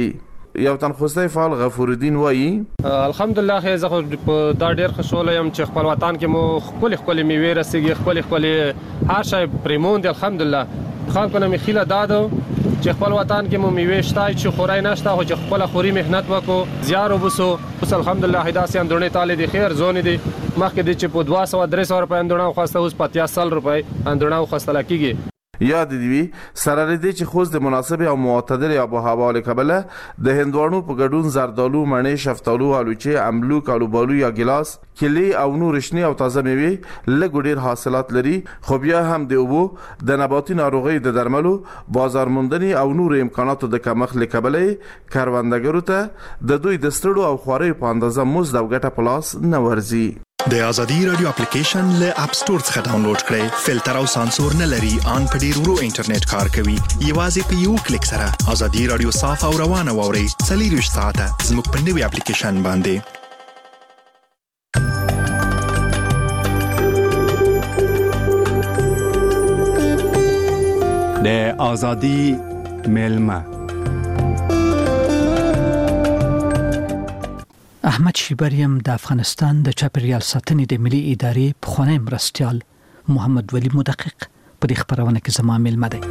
یو تنخوستی فعال غفور الدین وایي الحمدلله خو زه په دا ډیر خوشاله یم چې خپل وطن کې مو خپل خپل میوه رسېږي خپل خپل هر شی پریمون دی الحمدلله خلکو نه مخیله دادو چې خپل وطن کې مو میوه شته چې خورای نشته خو چې خپل خوري مهنت وکړو زیار وبسو بس الحمدلله هداسي اندونه تعالی دی خیر زون دي مخکې دي چې په دوه سوه درې سوه روپۍ اندونه خواسته اوس په اتیا سل روپۍ اندونه خواسته لکېږي یاد دی سره لري چې خوست د مناسب او معتدل آب و هوا له کبله د هندوانو په ګډون زردالو مڼې شفتالو آلوچه املوک آلوبالو یا ګلاس کلی او نور شنی او تازه میوه لږ ډیر حاصلات لري خو بیا هم د اوبو د نباتي ناروغي د درملو بازار موندنې او نور امکاناتو د کمښت له کبله کاروندګرو ته د دوی د ستړو او خواري په اندازه مزد او ګټه پلاس نه ورزي د ازادي رادیو اپلیکیشن له اپ سٹور څخه ډاونلوډ کړئ فلټر او سانسور نه لري ان په ډیر ورو انټرنیټ کار کوي یوازې په یو کلیک سره ازادي رادیو صاف او روانه ووري څلور ساعته زموږ په نوي اپلیکیشن باندې د ازادي ملما احمد شیبریم د افغانستان د چاپیریال ساتنې د ملي ادارې پخوانی مرستیال محمد ولی مدقق په دې خبرونه کې زما ملما دی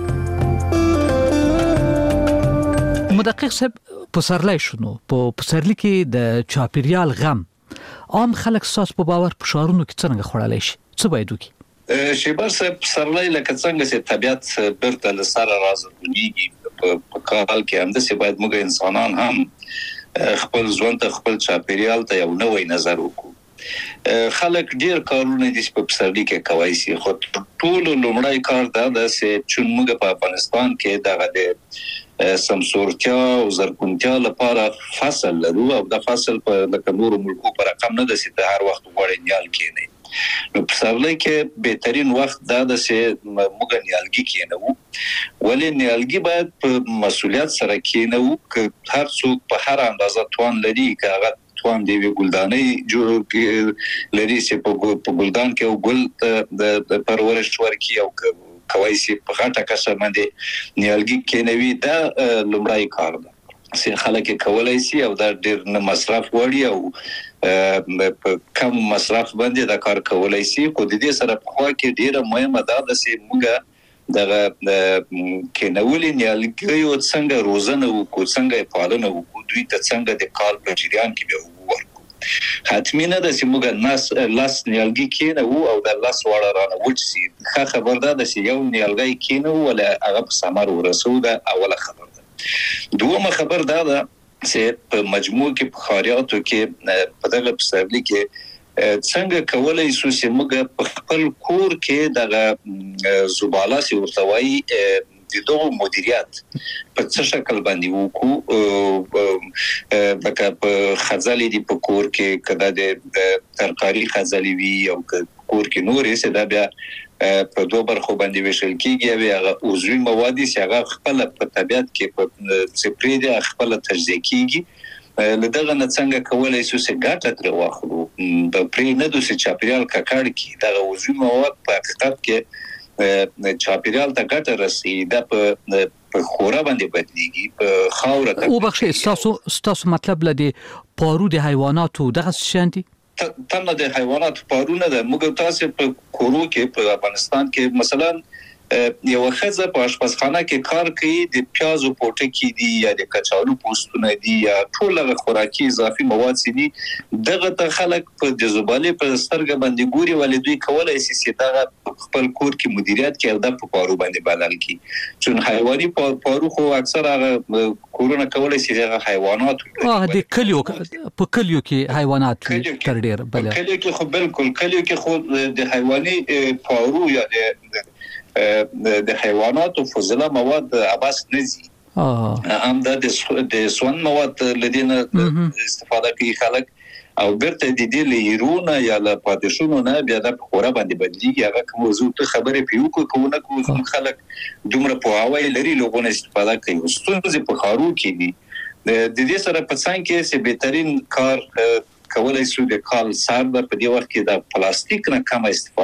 مدقق صاحب پسرلی شنو په پسرلی کې د چاپیریال غم عام خلک ساس په باور په شارونو کې څنګه خړلای شي څه باید وکړي شیبر صاحب پسرلی لکه څنګه چې طبيعت برته لسره راځي په کال کې هم د سی باید موږ انسانان هم خپل ژوند ته خپل چاپیریال ته یو نوې نظر وکړو خلک ډیر کارونه دي په پسرلی کې کوي سي خو ټول لومړی کار دا د چې موږ په افغانستان کې دغه د سمسورتیا او زرغونتیا لپاره فصل لرو او د فصل په لکه نور ملکو پر رقم نه د سي هر وخت وړ نیال کېنی نو پسرلی کې بهترین وخت دا د چې موږ نیالګي کېنو ولې نیالګي باید په مسولیت سره کېنو ک هر څوک په هر اندازه توان لري کاغه توان دی ګلدانې جوړ لري چې په ګلدان کې او ګل د پرورش ورکی او کوي چې په غاټه کسه باندې نیالګي کېنوي دا لومړی کار دی چې خلک کولای شي او دا ډیر نه مصرف وړي او په کم مصرف باندې دا کار کولای شي خو د دې سره په خوا کې ډیره مهمه ده چې موږ دغه کېنولې نیالګي او څنګه روزنه وکړو څنګه پالنه وکړو دوی ته څنګه د کال په جریان کې به ورکو حتمی نه ده چې موږ ناس لاس نیالګي کېنو او د لاس وړه رانه وچسي ښه خبر ده چې یو نیالګي کېنو ولا هغه په ثمر ورسو ده اوله خبر ده دومره خبر ده ده چې په مجموع کې په خاریاتو کې په دغه پسرلی کې څنګه کولای شو چې موږ په خپل کور کې دغه زباله سي ورتوي د دوه مدیریت په څه شکل باندې وکړو لکه په خزالي دی په کور کې کدا د ترکاری خزالي وی او کور کې نورې څه دا بیا په دوه برخو باندې وشل کیږي او هغه عضوي مواد چې هغه خپل په طبيعت کې په سپری دي خپل تجزیه کیږي لدغه نه څنګه کولای شو چې ګټه تر واخلو په پرې نه دوی چې چاپیریال ککړ کی دا عضوي مواد په حقیقت کې چاپیریال ته ګټه رسي دا په په خورا باندې بدليږي په خاور ته او بخښه تاسو تاسو مطلب لدی پارو د حیواناتو دغه شانتي تنه د حیوانات پارونه د موږ تاسو په کورو کې په افغانستان کې مثلا یو خزه په اشپزخانه کې کار کوي د پیازو پوټکی دي یا د کچالو پوستونه دي یا ټول خوراکي اضافي مواد سي دي دغه ته خلک په د زباله په سترګ باندې ګوري ولې دوی کولای شي چې دغه خپل کور کې مدیریت کوي او د پارو باندې بدل کی چون حیواني پارو خو اکثر هغه کورونه کولای شي هغه حیوانات اه د کلیو په کلیو کې حیوانات تر ډیر بل کلیو کې خو بالکل کلیو کې خو د حیواني پارو یا د د حیواناتو فضله مواد عباس نزي اه هم د د سون مواد لدينا استفاده کوي خلک او برته د دې لیرونه یا له پاتشونو نه بیا د خورا باندې بدلیږي هغه کوم موضوع ته خبرې پیو کوونه کوم خلک دومره په هواي لري لوګونه استفاده کوي ستونزې په خارو کې دي د دې سره په څنګه کې چې بهترین کار کولای شو د کال سر په دې وخت کې د پلاستیک نه کم استفاده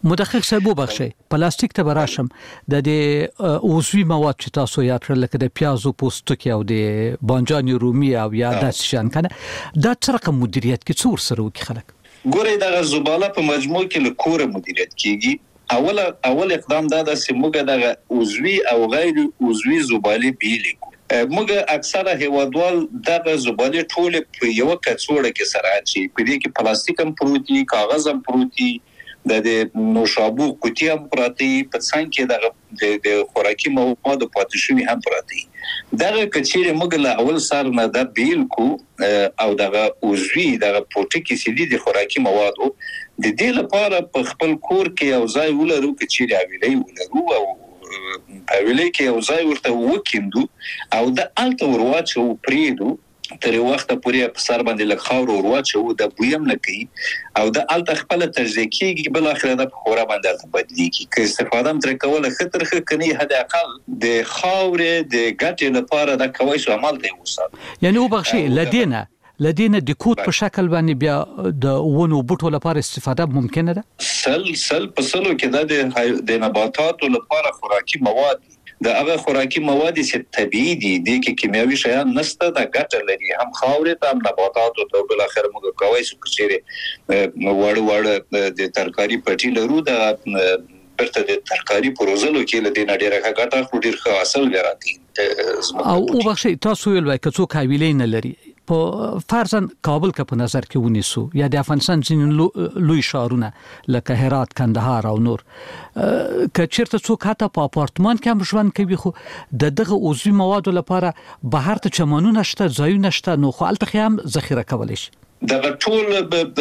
مدقق صاحب وبخښي پلاستیک ته براشم د دې اوزوي مواد چې تاسو یاد کړل لکه د پیازو پوستکی او د بانجان رومي او یا د شان کنه دا څه رقم مدیریت کې څور سره وکي خلک ګورې دا زباله په مجموع کې له کوره مدیریت کیږي. اول اول اقدام دا د سیموګه د اوزوي او غیر اوزوي زباله بیلې کو موږ اکثره هیوادوال دغه زباله ټول په یو کڅوړه کې سره اچي په دې کې پلاستیک هم پروتي کاغذ هم پروتي د نوشابو قوتي هم پراتی په څنګه کې د د خوراکي موادو پاتشونی هم پراتی دغه کچېره موږ له اول سر نه د بیل کو او دغه اوزوي دغه پروتیکي سيدي د خوراکي موادو د دې لپاره په خپل کور کې او ځای ولرو کچېره ویلې ولرو او په ویلې کې او ځای ورته وکیندو او د الته ورواچو پریدو تر وخت پورې په سر باندې لږ خاور ورواچو د بویم نه کوي او د الته خپل تجزیه کیږي بل اخر د خورا باندې بدلیږي که استفاده تر کوله خطر کني حد اقل د خاور د ګټې لپاره د کوي شو عمل دی وسات یعنی وبخښي لدينا لدينا د کوټ په شکل باندې بیا د ونو بوټو لپاره استفاده ممکنه ده سل سل په سلو کې د د نباتاتو لپاره خوراکي مواد د هغه خوراکي مواد چې طبيعي دي د کیمیاوي شیان نشته د ګټه لري هم خاورې ته هم نباتاتو ته بل اخر موږ کوي چې کچېره وړ وړ د ترکاری پټي لرو د برته د ترکاری پروزلو کې لدې نډیره ګټه خو ډیر ښه حاصل لري او وبخښي تاسو ویل وای کڅو حویلې نه لري په فرضاً کابل کا په نظر کې ونیسو یا د افغانستان ځینې لوی شهرونه لکه هرات کندهار او نور کچېرته څوک حتی په اپارتمان کې هم ژوند کوي خو د دغه اوزوي موادو لپاره بهر ته چمنونه شته ځایونه شته نو خو الته هم ذخیره کولی شي دغه ټول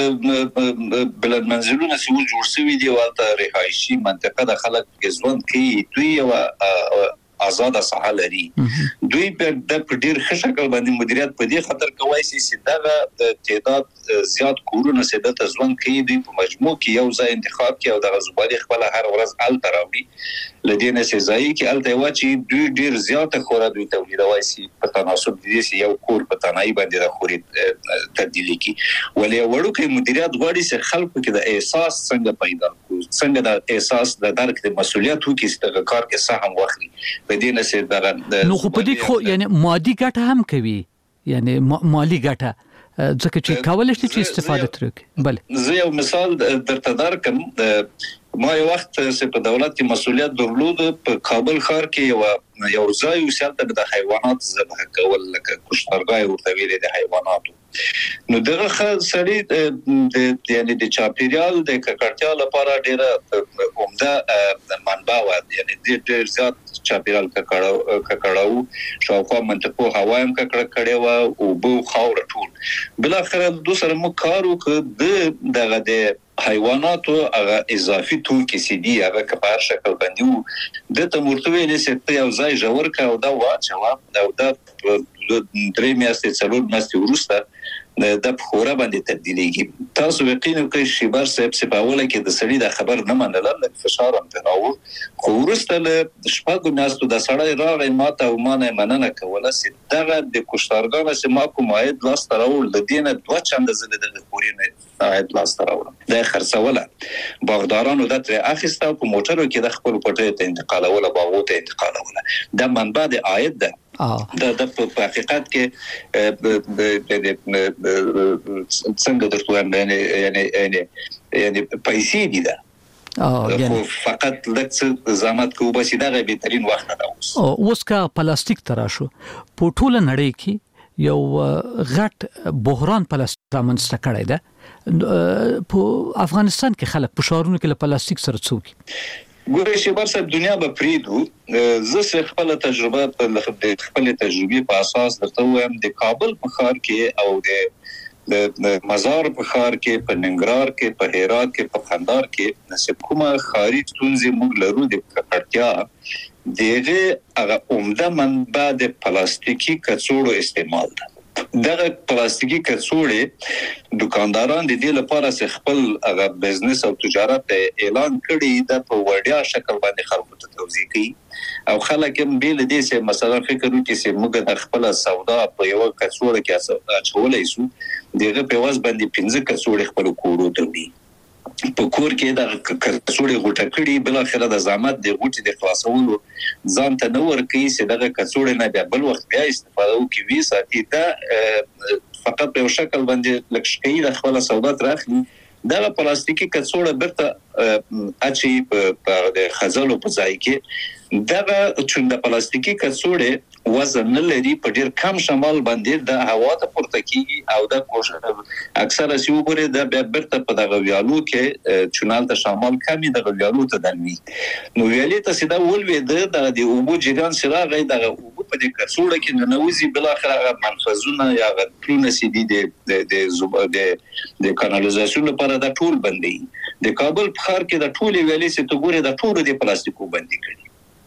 بلد منزلونه چې جوړ شوي دي ولته رهایشي منطقه د خلک ژوند کوي دوی او آزاد ساحه لري دوی په ډیر ښه شکل باندې مدیریت په دې خاطر کوي چې دغه د تعداد زیات کورونه سده ته ځوان کوي دوی په مجموع کې یو ځای انتخاب کوي او د زبالې خپل هر ورځ ال تراوړي لدينا سي ځای کې ال ته واچي دوی ډیر زیات خوره دوی تولیدوي سي په تناسب دي سي یو کور په تنای باندې د خوري تبدیلی کی ولې وړو کې مدیریت غواړي چې خلکو کې د احساس څنګه پیدا کو څنګه د احساس د درک د مسولیت وکړي چې د کار کې سهم واخلي بدینه سي دغه نو خو په دې خو یعنی مادي ګټه هم کوي یعنی مالی ګټه ځکه چې کولای شي چې استفاده ترې بله زه یو مثال درته درکم ما یو وخت چې په دولت کې مسولیت درلود په کابل ښار کې یو یو ځای وسیلته د حیوانات ذبح کول لکه کشتارګاه ورته ویل د حیواناتو نو دغه سړی د یعنی د چاپیریال د ککړتیا لپاره ډیره عمده منبع و یعنی ډیر زیات چاپیریال ککړاو ککړاو شاوخوا منطقو هوا هم ککړه کړي و او بو خاور ټول بل اخر دوسر مو کارو ک د دغه د حیواناتو هغه اضافي توکي سي دي هغه کبار شکل باندې د تمورتوي لسته یو ځای جوړ کا او دا واچو دا د درې میاشتې څلور میاشتې وروسته د خورا باندې تبدیلیږي تاسو یقین کوئ چې بار صاحب سپاوله کې د سړي د خبر نه منل لکه فشار هم تراو خو ورسته له شپږو میاشتو د سړی راغی ماته او مانه مننه کوله چې دغه د کشتارګانو چې ما کوم عاید لاس تراول د دینه دوه چنده زده د خورینه عاید لاس تراول د خرڅوله باغدارانو د تر اخیسته په موټرو کې د خپل پټه ته انتقالوله باغو ته انتقالوله د منبع د عاید ده د د په حقیقت کې څنګه درته یعنی یعنی یعنی پیسې دي دا یعنی فقط لکه زحمت کو بس دا بهترین وخت ده اوس اوس کا پلاستیک تراشو په ټوله نړۍ کې یو غټ بحران پلاستیک رامنځته کړی ده په افغانستان کې خلک په شهرونو کې له پلاستیک سره څوک ګورې چې برسه دنیا به پریدو زه سه خپل تجربه په خپل تجربه په اساس درته وایم د کابل په ښار کې او د د مزار په ښار کې په ننګرهار کې په هرات کې په قندهار کې نسب کومه خارج تونځي موږ لرو د ککړتیا دغه هغه عمده منبع د پلاستیکي کڅوړو استعمال ده دغه پلاستیکي کڅوړې دکانداران د دې لپاره چې خپل هغه بزنس او تجارت اعلان کړي د په وړیا شکل باندې خلکو ته توضیح کوي او خلک هم بیل دې چې مثلا فکر وکړي چې موږ د خپل سودا په یو کڅوړه کې اچولای شو دغه په واس باندې پنځه کڅوړې خپل کورو ته وي په کور کې د کڅوړې غوټه کړي بل اخر د زحمت د غوټې د خلاصولو ځان ته نور کوي چې دغه کڅوړې نه بیا بل وخت بیا استفاده وکړي وی ساتي دا فقط په شکل باندې لکشکې د خپل سودا راخلي دا پلاستیکي کڅوړه برته اچي په د خزلو په ځای کې دا چې د پلاستیکي کڅوړې وزن نه لري په ډیر کم شمال باندې د هوا ته پورته کیږي او د کوشش اکثره سی وګوره د برته په دغه ویالو کې چونال ته شمال کمی د ویالو ته دلوي نو ویالې ته سیده ولوي د د اوبو جریان سره غي د اوبو په د کڅوړه کې نه نوځي بل اخر منفذونه یا غټونه سي دي د د د د کانالیزاسیون لپاره د ټول بندي د کابل په خار کې د ټول ویالې سي ته ګوره د ټول د پلاستیکو بندي کړي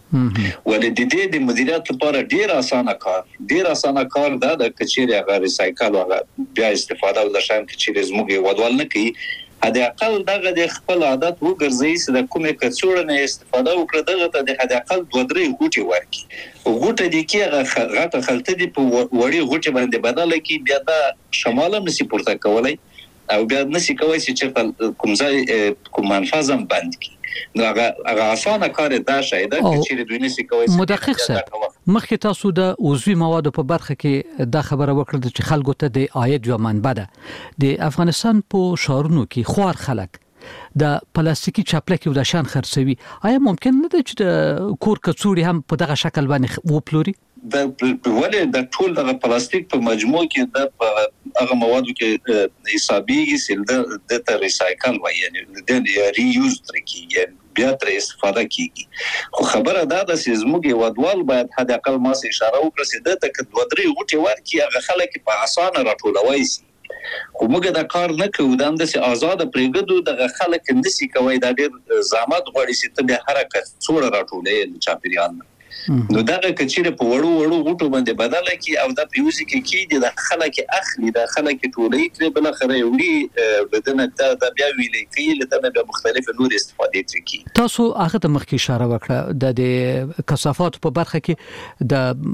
ولې د دې د مدیریت لپاره ډیر اسانه کار ډیر اسانه کار دا د کچېري هغه ریسایکل او بیا استفاده او د شان کچېري زموږ ودوال نه کوي هدا اقل دغه د خپل عادت وګرځي چې د کومه کڅوړه نه استفاده وکړه دغه ته د هدا اقل دوه درې غوټي ورکي غوټه دي کې غټه خلته دي په وړي غوټي باندې بدل کی بیا د شمال نسی پورته کولای او بیا نسی کوي چې کوم ځای کوم منفذم بند کی نو هغه هغه اسانه کار دا شاید چې دوی نسی کوي مدقق سره مخکې تاسو د عضوي موادو په برخه کې دا خبره وکړه چې خلکو ته د عاید یو منبع ده د افغانستان په شهرونو کې خوار خلک د پلاستیکي چاپلکي او د شان خرڅوي آیا ممکن نه ده چې د کور کڅوړي هم په دغه شکل باندې وپلوري د ولې د ټول د پلاستیک په مجموع کې د هغه موادو کې حسابيږي چې د د ریسایکل وایي یعنی د ری یوز ترکیږي بیا تر استفاده کیږي خو خبره دا ده چې زموږ ودوال باید حد اقل ما سه اشاره وکړي چې د تک دوه درې غوټي ورکی هغه خلک په اسانه راټولوي سي خو موږ دا کار نه کوو دا د آزاد پرېګدو د خلک نسی کوي دا ډېر زحمت غواړي چې ته د حرکت څوړه راټولې چاپیریال نو دا کچېره په وړو وړو غوټو باندې بدل کی او دا پیوزي کې کی د خلک اخلي د خلک ټولې تر بل خره وړي بدنه دا بیا ویلې کی لته به مختلفه نور استفادې کوي تاسو هغه ته مخکې اشاره وکړه د د کثافات په برخه کې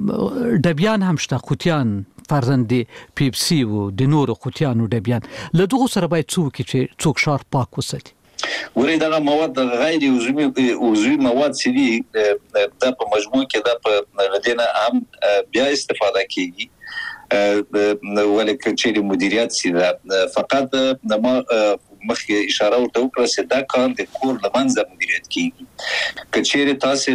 د ډبیان هم شته قوتیان فرزند پیپسي او د نورو قوتیانو ډبیان له دغه سره باید څوک چې څوک شار پاک وساتي ورې دا مواد غیر عضوي عضوي مواد سي دي د په مجموع کې د په غدينه هم بیا استفاده کیږي ولکه چې مدیریت سي دا فقط د ما مخکې اشاره ورته وکړه چې دا کار د کور لمنځه مدیریت کیږي کچېره تاسو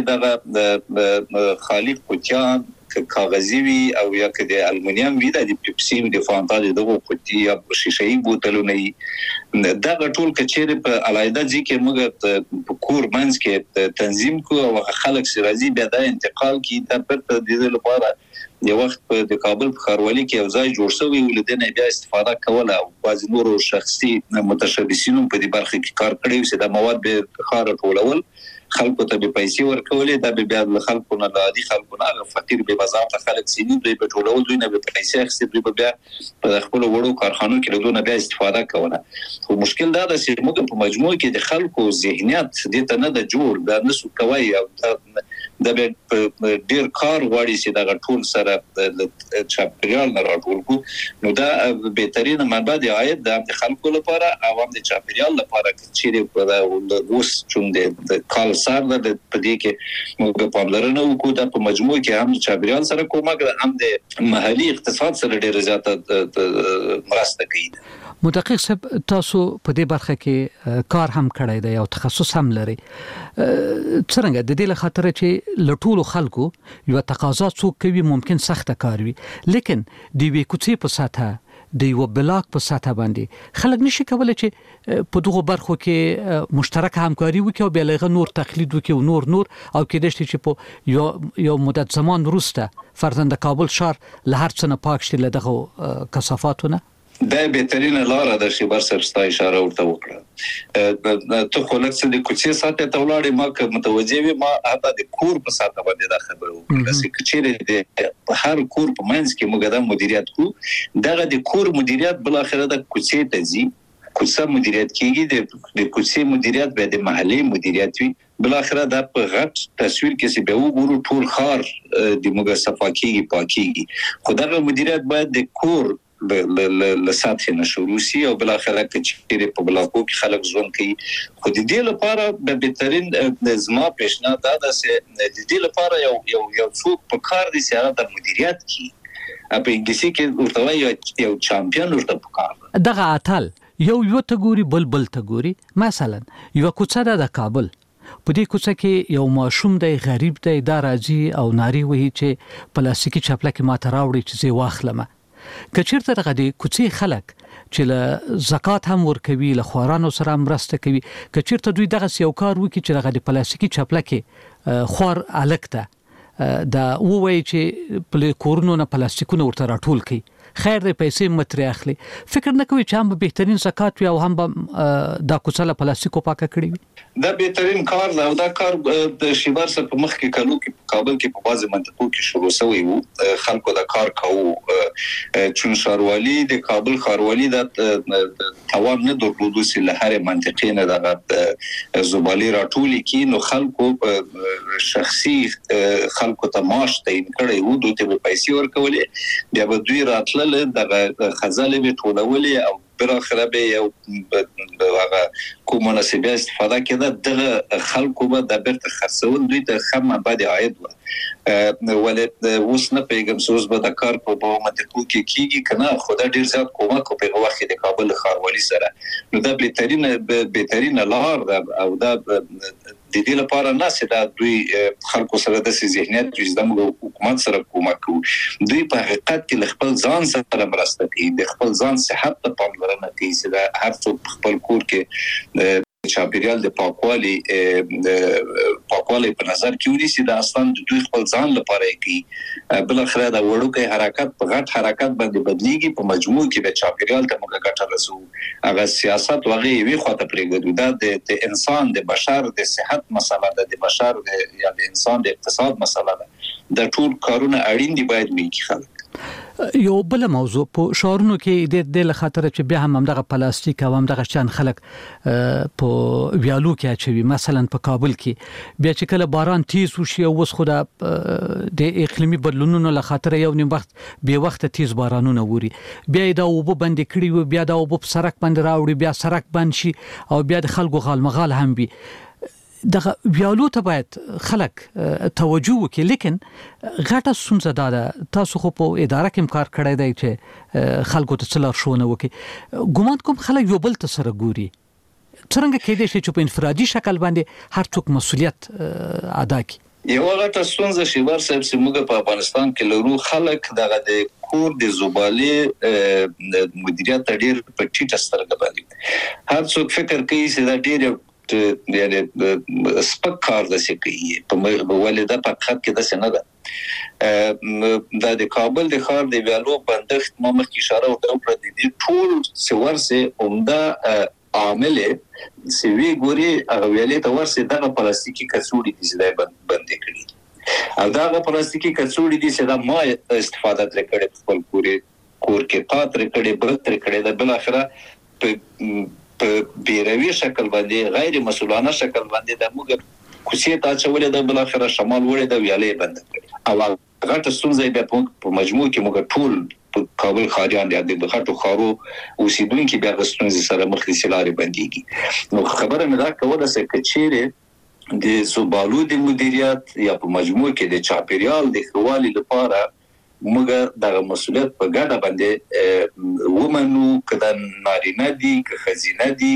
د خالق قوتیان کاغذي وي او یا که د المونیم وي د پیپسي د فانتا دغه قوتي یا شیشه‌ای بوتلونه دا ټول کچېره په علایده ځکه موږ په کور منځ کې تنظیم کو او خلک سي راځي بیا د انتقال کی د پرته د لپاره یو وخت په د کابل په خاروالي کې یو ځای جوړ شوی ولدنه بیا استفاده کوله او بعض نورو شخصي متشبثینو په دې برخه کې کار کړی چې د مواد به خار ټولول خلکو ته به پیسې ورکولې دا به بیا د خلکو نه عادي خلکو نه فقیر به بازار ته خلک سینې دوی په ټولول دوی نه به پیسې اخستې دوی به بیا په خپل وړو کارخانو کې له نه بیا استفاده کوله خو مشکل دا ده چې موږ په مجموع کې د خلکو ذهنیت دې ته نه د جوړ دا نسو کوي او د ډیر کار غواړي چې دا ټول سره چاپیریال نه راټول کو نو دا بهترین منبع دی عاید د خلکو لپاره او هم د چاپیریال لپاره چې په اوس چون د کال سره د پدې کې موږ په پاملرنه وکړو د په مجموع کې هم چاپیریال سره کومه هم د محلي اقتصاد سره ډیر زیاته مرسته کوي مدقق صاحب تاسو په دې برخه کې کار هم کړی دی او تخصص هم لري څنګه د دې لخاطر چې لټول خلکو یو تقاضا څوک کوي ممکن سخت کار وي لیکن دی وی کوڅې په ساته د یو بلاک په ساته باندې خلک نشي کولای چې په دغه برخو کې مشترک همکاري وکړي او بیا له نور تقلید وکړي او نور نور او کې د شي چې په یو یو مدت زمان وروسته فرزند کابل شهر له هر څه نه پاک شي له دغه کثافاتونه دا بهترینه لار ده چې بر سره اشاره ورته وکړه ته خو لکه د کوڅې ساته ته ولاړې ما که متوجه وي ما حتی د کور په ساته باندې دا خبره وکړه چې چیرې د هر کور په منځ کې موږ د مدیریت کو دغه د کور مدیریت بل اخره د کوڅې ته ځي کوڅه مدیریت کیږي د کوڅې مدیریت به د محلي مدیریت وي بل اخره د په غټ تصویر کې چې به وګورو ټول خار د موږ صفا کیږي پاکيږي خو دغه مدیریت باید د کور له سطح نشو روسي او بل اخر کې په بلاکو کې خلک ژوند کوي خو د دې لپاره به بهترین نظام پیشنهاد دا ده چې د دې لپاره یو یو یو څوک په کار دي چې هغه د مدیریت کې په انګلیسي کې ورته وایي یو چمپیون ورته پکار دغه اتل یو یو ته ګوري بل بل ته ګوري مثلا یو کوڅه د کابل په دې کوڅه کې یو ماشوم دی غریب دی دا راځي او ناری وਹੀ چې پلاستیکي چپله کې ماته راوړي چې زه واخلم کچیرته دغه د کوڅې خلک چې له زکات هم ورکوي له خوارانو سره مرسته کوي کچیرته دوی دغه یو کار وکړي چې دغه د پلاستیکي چپله کې خور الکته دا ووي چې په کورونو نه پلاستیکونه ورته راټول کړي خیر دې پیسې متري اخلي فکر نه کوي چې هم به بهترین زکات وي او هم دا کوڅه له پلاستیکو پاکه کړي وي دا بهترین کار دا دا کار د شیبر سره په مخ کې کلو کې کابل کې په بازي منطقو کې شروع شوی وو خلکو دا کار کوو چون شاروالي د کابل خاروالي د توان نه درلودو چې له هر منطقې نه د زبالي راټول کې نو خلکو شخصي خلکو ته معاش تعین کړي وو دوی ته پیسې ورکولې بیا به دوی راتل دغه خزاله به ټولولې او بل اخر به یو هغه کومه نسبه استفاده کړه دغه خلکو به د بیرته خرڅول دوی ته خمه بعد عاید و ولې اوس نه پیغام سوز به د کار په بو منطقو کې کیږي کنه خدای ډیر زیات کومک په وخت د کابل خاروالي سره نو دا بهترین بهترین لار او دا د دې لپاره نه چې دا دوی خلکو سره د ذهنیت چې د حکومت سره کومک کوي دوی په حقیقت کې خپل ځان سره مرسته کوي د خپل ځان صحت ته پاملرنه کوي چې دا هر څوک خپل کور کې چاپیریال د پاکوالي پاکوالي په نظر کې ونیسي دا اصلا د دوی خپل ځان لپاره کوي بل اخر دا وړوکی حرکت په غټ حرکت باندې بدلیږي په مجموع کې د چاپیریال ته موږ ګټه رسو هغه سیاست وغه وی خواته پرېږدو دا د انسان د بشر د صحت مسله ده د بشر د یا د انسان د اقتصاد مسله ده د ټول کارونه اړین دي باید وکړي خلک یو بل موضوع په شهرونو کې د د لخاطر چې بیا هم دغه پلاستیک او هم دغه چان خلک په ویالو کې اچوي مثلا په کابل کې بیا چې کله باران تیز وشي او وس خو د اقلیمي بدلونونو لخاطر یو نیم وخت به وخت تیز بارانونه ووري بیا دا وب بند کړي و بیا دا وب سرک باندې راوړي بیا سرک بند شي او بیا د خلکو غالمغال هم وي دغه ویالو ته باید خلک توجه وکړي لیکن غټه ستونزه ده تاسو خو په اداره کې کار کړی دی چې خلکو ته څلور شونه وکړي ګومان کوم خلک یو بل ته سره ګوري څنګه کېدای شي چې په انفرادي شکل باندې هر څوک مسولیت ادا کړي یو غټه ستونزه شي ورسره چې موږ په افغانستان کې لرو خلک دغه د کور د زبالي مدیریت ډیر په ټیټه سترګه باندې هر څوک فکر کوي چې دا ډیر یعنی سپک کار د سکی په ولې د پخات کې د سنه ده د د کابل د خار د ویالو بندښت ما مخکې اشاره وکړه د دې ټول سورسه عمده عامل سوي ګوري هغه ویلې ته ورسه دغه پلاستیکي کڅوړي دي چې بند کړي او دغه پلاستیکي کڅوړي دي چې دا ما استفاده کړې خپل کوري کور کې پاتره کړي برتر کړي د بل اخره په په بیروي شکل باندې غیر مسؤلانه شکل باندې د موږ کوڅې ته چولې د بل اخره شمال وړې د ویالې بند کړي او غټه ستونزه به په مجموع کې موږ ټول په کابل خاریان د غټو خارو اوسیدونکو بیا غستونځ سره مخ دي سلاري باندې نو خبره مې دا کوله چې کچېره د زبالو د مدیریت یا په مجموع کې د چاپیریال د خوالي لپاره موږ د مسؤلیت په ګډه باندې ومنو کله نارینه دي که خزینه دي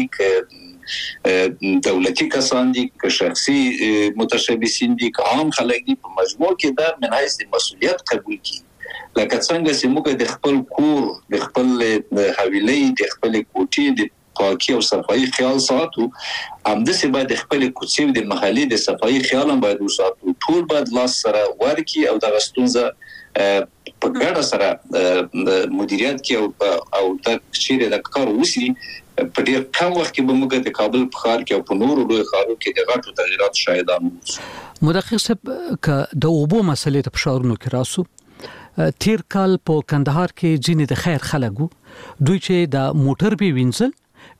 که دولتي کسان دي که شخصي متشبثین دي که عام خلک دي په مجموع کې دا من حیث مسؤلیت قبول کړي لکه څنګه چې موږ د خپل کور د خپل حویلې د خپل کوټې د پاکي او صفایي خیال ساتو هم د څه باید خپل کوڅې د محلي د صفایي خیال هم باید وساتو ټول باید لاس سره ورکی او د غستونزه په ګډه سره مدیریت کې او او د چیرې د کار وسی په ډیر کم وخت کې به موږ د کابل په ښار کې او په نورو لوی ښارونو کې د غټو تغیرات شاهدان وو مدقق صاحب ک د اوبو مسلې ته په شاورونو کې راسو تیر کال په کندهار کې ځینې د خیر خلکو دوی چې د موټر به وینځل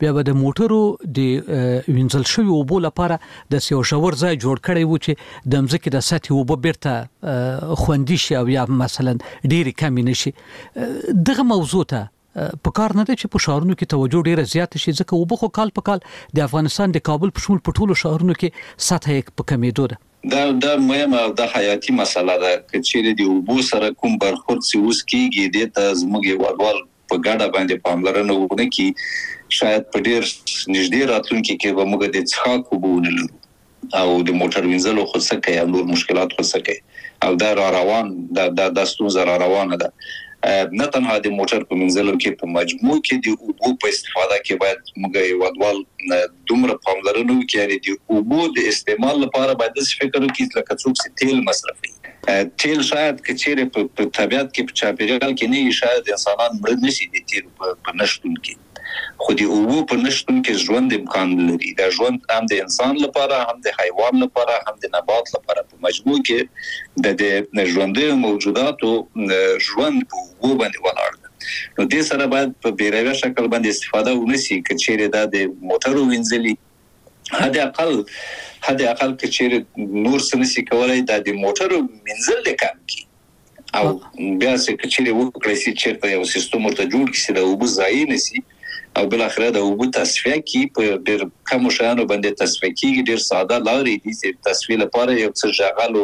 بیا به د موټرو د وینځل شوی اوبو لپاره د سیو شاور ځای جوړ کړی و چې د مځکې د سطح اوبو بیرته خوندي شي او یا مثلا ډېری کم نشي. دغه موضوع ته په کار نه دی چې په شهرونو کې توجه ډیره زیاته شي، ځکه اوبه خو کال په کال د افغانستان د کابل په شمول په ټولو شهرونو کې سطح یې په کمیدو ده. دا دا مهمه او د حیاتي مسله ده چې چیرې دی اوبو سره کوم برخورد سی اوس کیږي د ته زموږ وادوال په ګډه باندې پاملرنه وکړي چې شاید په ډیر نږدې راتلونکي کې به موږ د څښاک اوبه ولرو او د موټر وینځلو خو څه کوي او نور مشکلات خو څه کوي او دا را روان د د ستونزه را روانه ده. نه تنها د موټر په منځلو کې په مجموع کې د اوبو په استفاده کې باید موږ وادوال دومره پاملرنه وکړي د اوبو د استعمال لپاره باید څه فکر وکړي لکه څوک چې تیل مصرفي تیل شاید کچېره په طبيعت کې په چاپیریال کې نه شاید انسانان مړ نشي د تیل په نشټون کې، خو د اوبو په نشټون کې ژوند امکان لري. دا ژوند هم د انسان لپاره هم د حیوان لپاره هم د نبات لپاره په مجموع کې د د ژوندۍ موجوداتو ژوند په اوبو باندې ولاړ ده. نو دې سره باید په بیروي شکل باندې استفاده ونشي کچېره دا د موټرو وینځلي حد اقل حد اقل کچېره نور سنسي کولای دا د موټرو وینځل کم کی او بیا چې کچېره وکړي چې چیرته یو سیستم ورته جوړ کړي د اوبو ځای نشي او بل اخره د اوبو تصفیه کی په ډېر کم شانو باندې تصفیه کیږي. ډېر ساده لارې دي چې تصفیه لپاره یو څه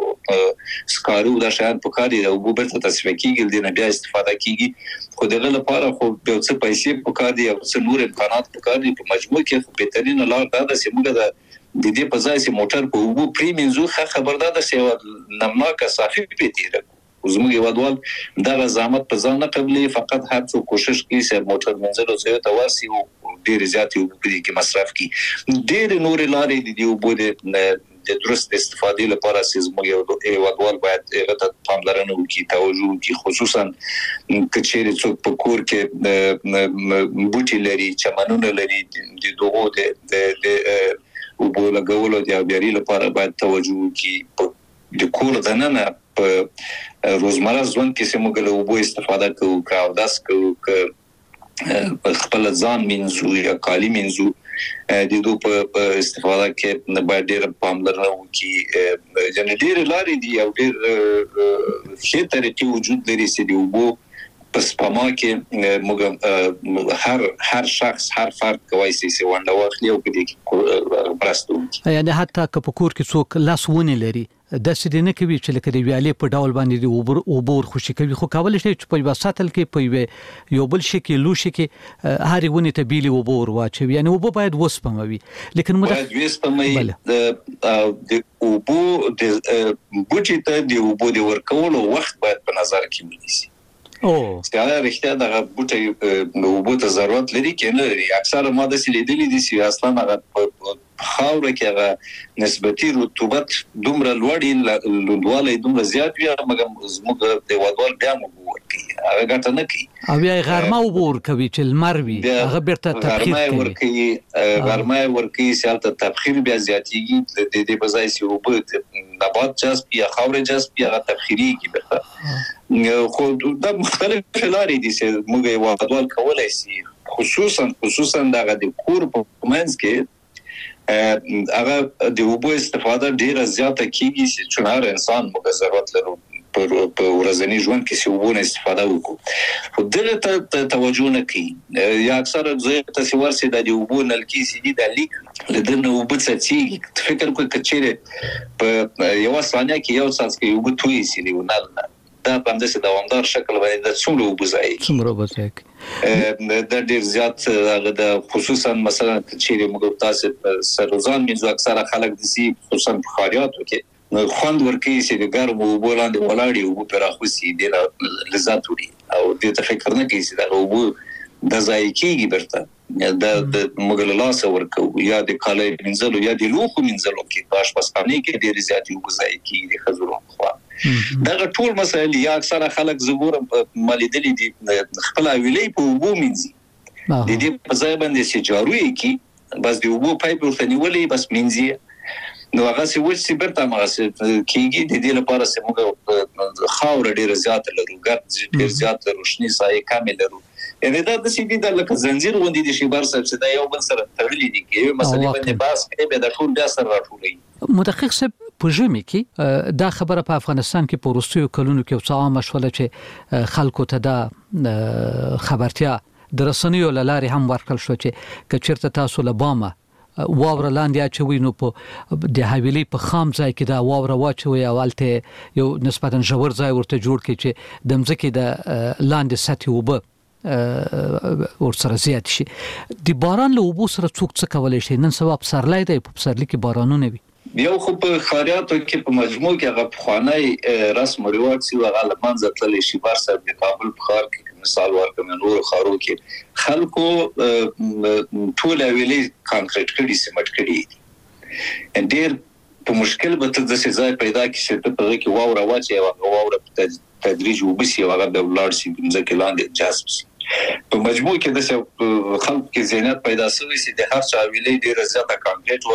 ژغالو سکارو د شان په کار دی د اوبو برته تصفیه کیږي د نه بیا استفاده کیږي خو دغه لپاره خو یو څه پیسې په کار دی او څه نور امکانات په کار دي. په مجموع کې خو بهترین لار دا ده چې موږ د د دې په ځای چې موټر په اوبو پریمینځو خبردار ده چې نمناکه صافي پیتیره زموږ وادوال دا زحمت په ځان نه قبلي فقط هر څو کوشش کوي چې موټر منځلو ځای ته ورسي او ډېر زیات یو په کې مصرف کوي. ډېر نور لارې دي او بده د درست استفادې لپاره چې زموږ وادوال باید هغه پاملرنه وکړي توجه وکړي خصوصا کچېره څوک په کور کې بوټي لري چمنونه لري د دوغو د د او په لګولو د بیاري لپاره باید توجه وکړي. د کور دننه په روزمره ژوند کې سمو له اوبو استفاده کوو او داس کوو ک خپل ځان منځو یا کالی منځو د دوی په استفاده کې نه باید ډېر پاملرنه وکړي. جن ډېر لارې دي او ډېر ښه طریقې وجود لري چې د اوبو په سپما کې موږ هر هر شخص هر فرد کوي چې ونده واخلي او په دې کې برستو. یعنی حتی که په کور کې څوک لاس ونه لري د سړي نه کوي چې لکه د ویالې په ډول باندې د اوبر اوبر خوشي کوي خو کول شي چې په وساتل کې په یو بل شي کې لوشي کې هاري ونی ته بیلی اوبر واچوي یعنی اوبو باید وسپموي لیکن مده باید وسپموي د اوبو د بوټي ته د اوبو د ورکولو وخت باید په نظر کې ونیسي. او ستاره رښتیا د بوټي اوبو ته ضرورت لري کې نه لري. اکثر ماده سي لیدلې دي چې اصلا هغه خاوره کې هغه نسبتي رطوبت دومره لوړی لوړوالی دومره زیات وي مګر زموږ د وادوال بیا مو ورکي هغه ګټه نه کوي او بیا غرمه وبور کوي چې لمر وي هغه بیرته تبخیر کوي غرمه ورکي سالته تبخیر بیا زیاتیږي د دې په ځای چې وب نبات جذب یا خاوره جذب یا تبخیري بیرته خو د مختلف لارې دي چې موږ وادوال کولای شي خصوصا خصوصا دغه د کور په منځ کې هغه د اوبو استفاده ډیره زیاته کیږي چې څنګه هر انسان موږ ضرورت لرو په ورځنی ژوند کې چې اوبو استفاده وکړو خو دغه ته توجه نه کوي یا اکثره ځای ته ورسي د اوبو نلکی سي دي د لیک لدنه اوبو څخه فکر کوي کچېره په یو ثانیه کې یو څاڅکی کې اوبو توي سي دی ونل دا په اندازه دوامدار شکل باندې د څومره اوبو ځای څومره اوبو ځای د ډیر زیات هغه د خصوصا مثلا چې موږ تاسو سرزان منځو اکثره خلک د سي خصوصا بخاریاتو کې خوند ورکوي چې د ګرم اوبو لاندې ولاړی اوبو پر اخوسي د لذت وړي او د فکر نه کوي چې د اوبو د ځای کېږي برته د موږ له لاس ورکو یا د کالای منځلو یا د لوخو منځلو کې پاش پاسخانه کې ډیر زیات اوبو ځای کېږي د خزرو خوا دغه ټول مسایل یا اکثره خلک زګور مالیدلې دي خپل ویلې په وګو منځي د دې په ځای باندې چې جاروي کی بس دی وګو پایپ ورته نیولې بس منځي نو هغه څه وڅ برته هغه کیږي د دې لپاره چې موږ خاور ډیر زیات لرو ګرد ډیر زیات روشنی سایه کامل لرو یعنی دا د سیدی د لکه زنجیر غوندي د شیبر صاحب چې دا یو بل سره تړلې دي کې مسلې باندې باس کې به د ټول بیا سره راټولې. مدقق صاحب په ژمي کې دا خبره په افغانستان کې په وروستیو کلونو کې څه عامه شوله چې خلکو ته دا خبرتیا د رسنیو له لارې هم ورکړل شو چې کچیرته تاسو له بامه واوره لاندې اچوي نو په د حویلي په خام ځای کې دا واوره واچوي او الته یو نسبتا ژور ځای ورته جوړ کړي چې د مځکې د لاندې سطح وبه ورسره زیات شي. د باران له اوبو سره څوک څه کولای شي؟ نن سبا په سرلای دی په سرلی کې بارانونه وي. یو خو په خاریاتو کې په مجموع کې هغه پخوانی رسم او رواج سی هغه لمنځه تللی شي. بار صاحب د کابل په ښار کې مثال ورکوم نور خارو کې خلکو ټول ویلي کانکریټ کړي سیمټ کړي ډېر په مشکل به تر څه ځای پیدا کړي چې په هغه کې واوره واچي او واوره په تدریج وبسي او هغه د ولار سي ځکه لاندې جذب سي. په مجموع کې د خلکو کې ذهنیت پیدا شوی چې د هر چا ویلي ډېر زیاته کانکریټ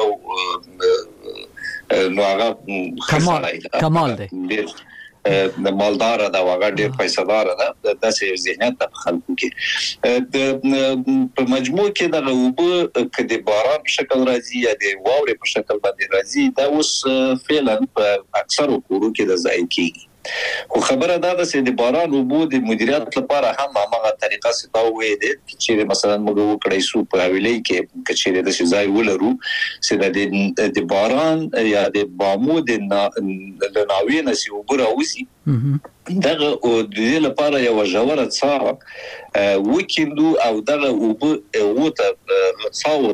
او نو هغه کمال کمال دی د مالدار دا هغه ډېر پیسې دار ده د داسې ذهنیت په خلکو کې د په مجموع کې د اوبه کدي باران په شکل راځي یا د واورې په شکل باندې راځي دا اوس فعلا په اکثر کورو کې د ځای کېږي. خو خبره دا ده چې د باران اوبو د مدیریت لپاره هم هغه طریقه ستاسو وې دي چې مثلا موږ وکړای سو په ویلې کې کچېره د ځای ولرو چې د باران یا د بامو د ناوې نسی وګرا وسی دغه او د دې لپاره یو ژوره څا وکیندو او دغه اوبه وته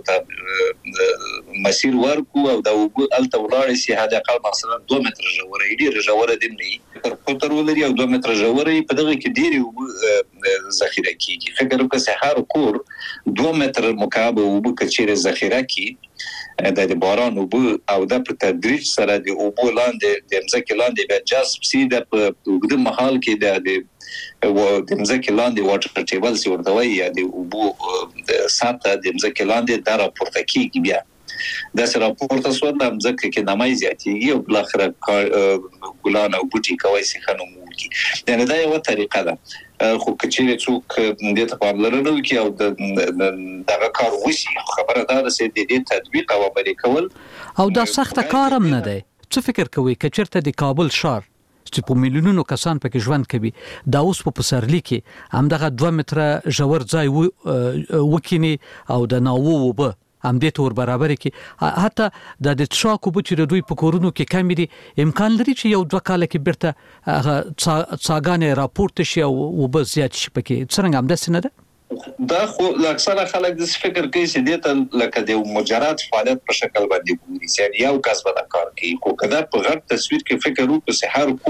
څاوته مسیر ورکو او د اوبه الته ولاړ شي هدا قال مثلا دوه متر ژوره ډیره ژوره دی نه تر پتر ولري او دوه متر ژوره په دغه کې ډیره ذخیره کیږي. فکر وکړه چې هر کور دوه متر مکعب اوبه کچېره ذخیره کی د باران اوبه او د په تدریج سره د اوبو لاندې د مځکې لاندې به جذب سي د وګړو محل کې د و د مځکې لاندې واټر ټیبل سي ورته وایي د اوبو د سطح د مځکې لاندې د راپورته کیږي. بیا دا سره راپورته سو د مځکې کې نمای زیاتېږي او بل اخر ګلان او بوټي کوي سي خنو مولکی. یعنی دا یو طریقه ده خو کچېره څوک د ته پاملرنه وکي او دغه کار وشي خبره دا ده چې د دې تطبیق او عملي کول او دا سخت کارم نه دی. څه فکر کوي کچېرته د کابل شهر چې په میلیونونو کسان پکې ژوند کوي دا اوس په پسرلی کې هم دغه دوه متره ژور ځای وکینی او د ناوو وبه هم دې تور برابر کې حتی د د تشاکو بچره دوی په کورونو کې کم دي امکان لري چې یو دوه کال کې برته هغه څاګانې راپورته شي او وبه زیات شي پکې څنګه هم داسې نه ده. دا خو اکثره خلک د فکر کوي چې د ته لکه د مجرد فعالیت په شکل باندې ګوري چې یو کس به دا کار کوي خو کدا په غټ تصویر کې فکر وکړو چې هر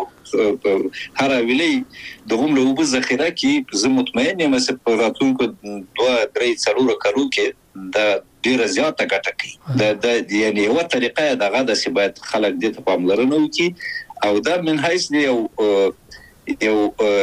کور هر ویلې د هم له وبه ذخیره کې زه مطمئن یم چې په راتلونکو دوه درې څلور کارو کې دا ډیره زیاته ګټه کوي. دا د یعنی یو طریقه دغه د سی باید خلک د ته پاملرنه وکړي او دا من حیث یو یو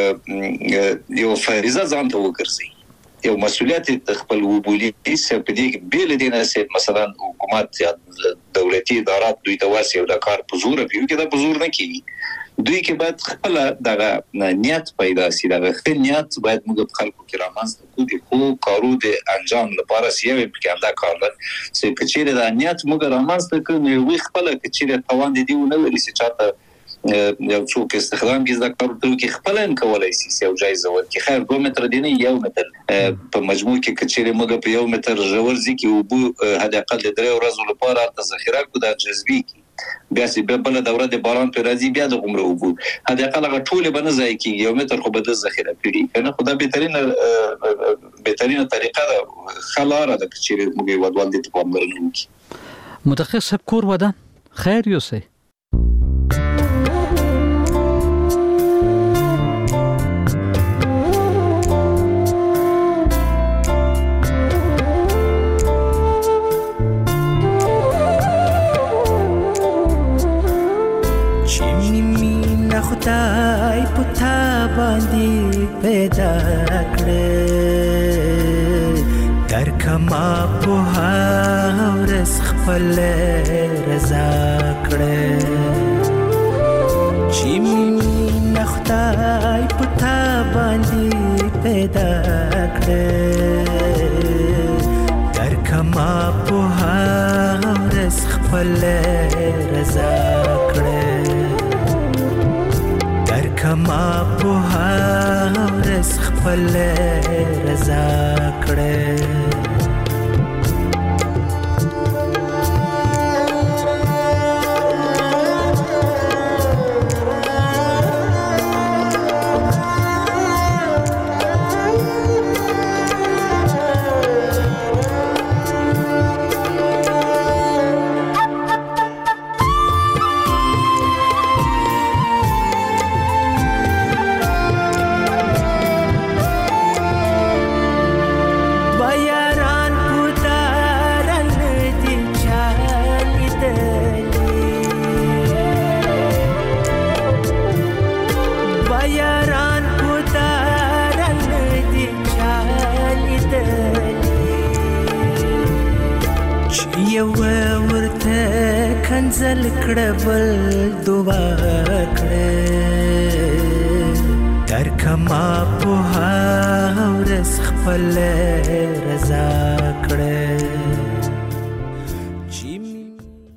یو فریضه ځان ته وګرځي یو مسؤلیت خپل وبولي چې په دې بیل دینه چې مثلا حکومت یا دولتي ادارات دوی ته واسي او د کار په زور په یو کې دا په زور نه کوي دوی کې باید خپل دغه نیت پیدا شي دغه نیت باید موږ خلکو کې رامنځته کوو خو کارو د انجام لپاره سیمه په کې انده کار لري چې کچېره د نیت موږ رامنځته کوو وی خپل کچېره توان دي نو ویل چې چاته یو څوک استخدام کې دا کار ته کې خپل ان کولای شي یو جایزه ورکړي خیر دوه متر دی نه یو متر په مجموع کې کچېره موږ په یو متر ژور ځکه او بو هدا اقل درې ورځې لپاره د ذخیره کو د جذبي بیا چې بل دوره د باران په راځي بیا د عمر او بو هدا اقل غټول به نه ځای کې یو متر خو به د ذخیره کړي کنه خدای بهترین بهترین طریقه ده خلاره د کچېره موږ ودوال دي په امرنه وکي متخصص کور ودان خیر یوسي خدای پتا باندې پیدا کړې در کما په ورس خپل رضا کړې چې مين خدای پتا باندې پیدا کړې در کما په ورځ خپل رضا کړې در کما په ورځ خپل رضا کړې کنزل کړه بل دعا کړه در کما په ورځ خپل رضا کړه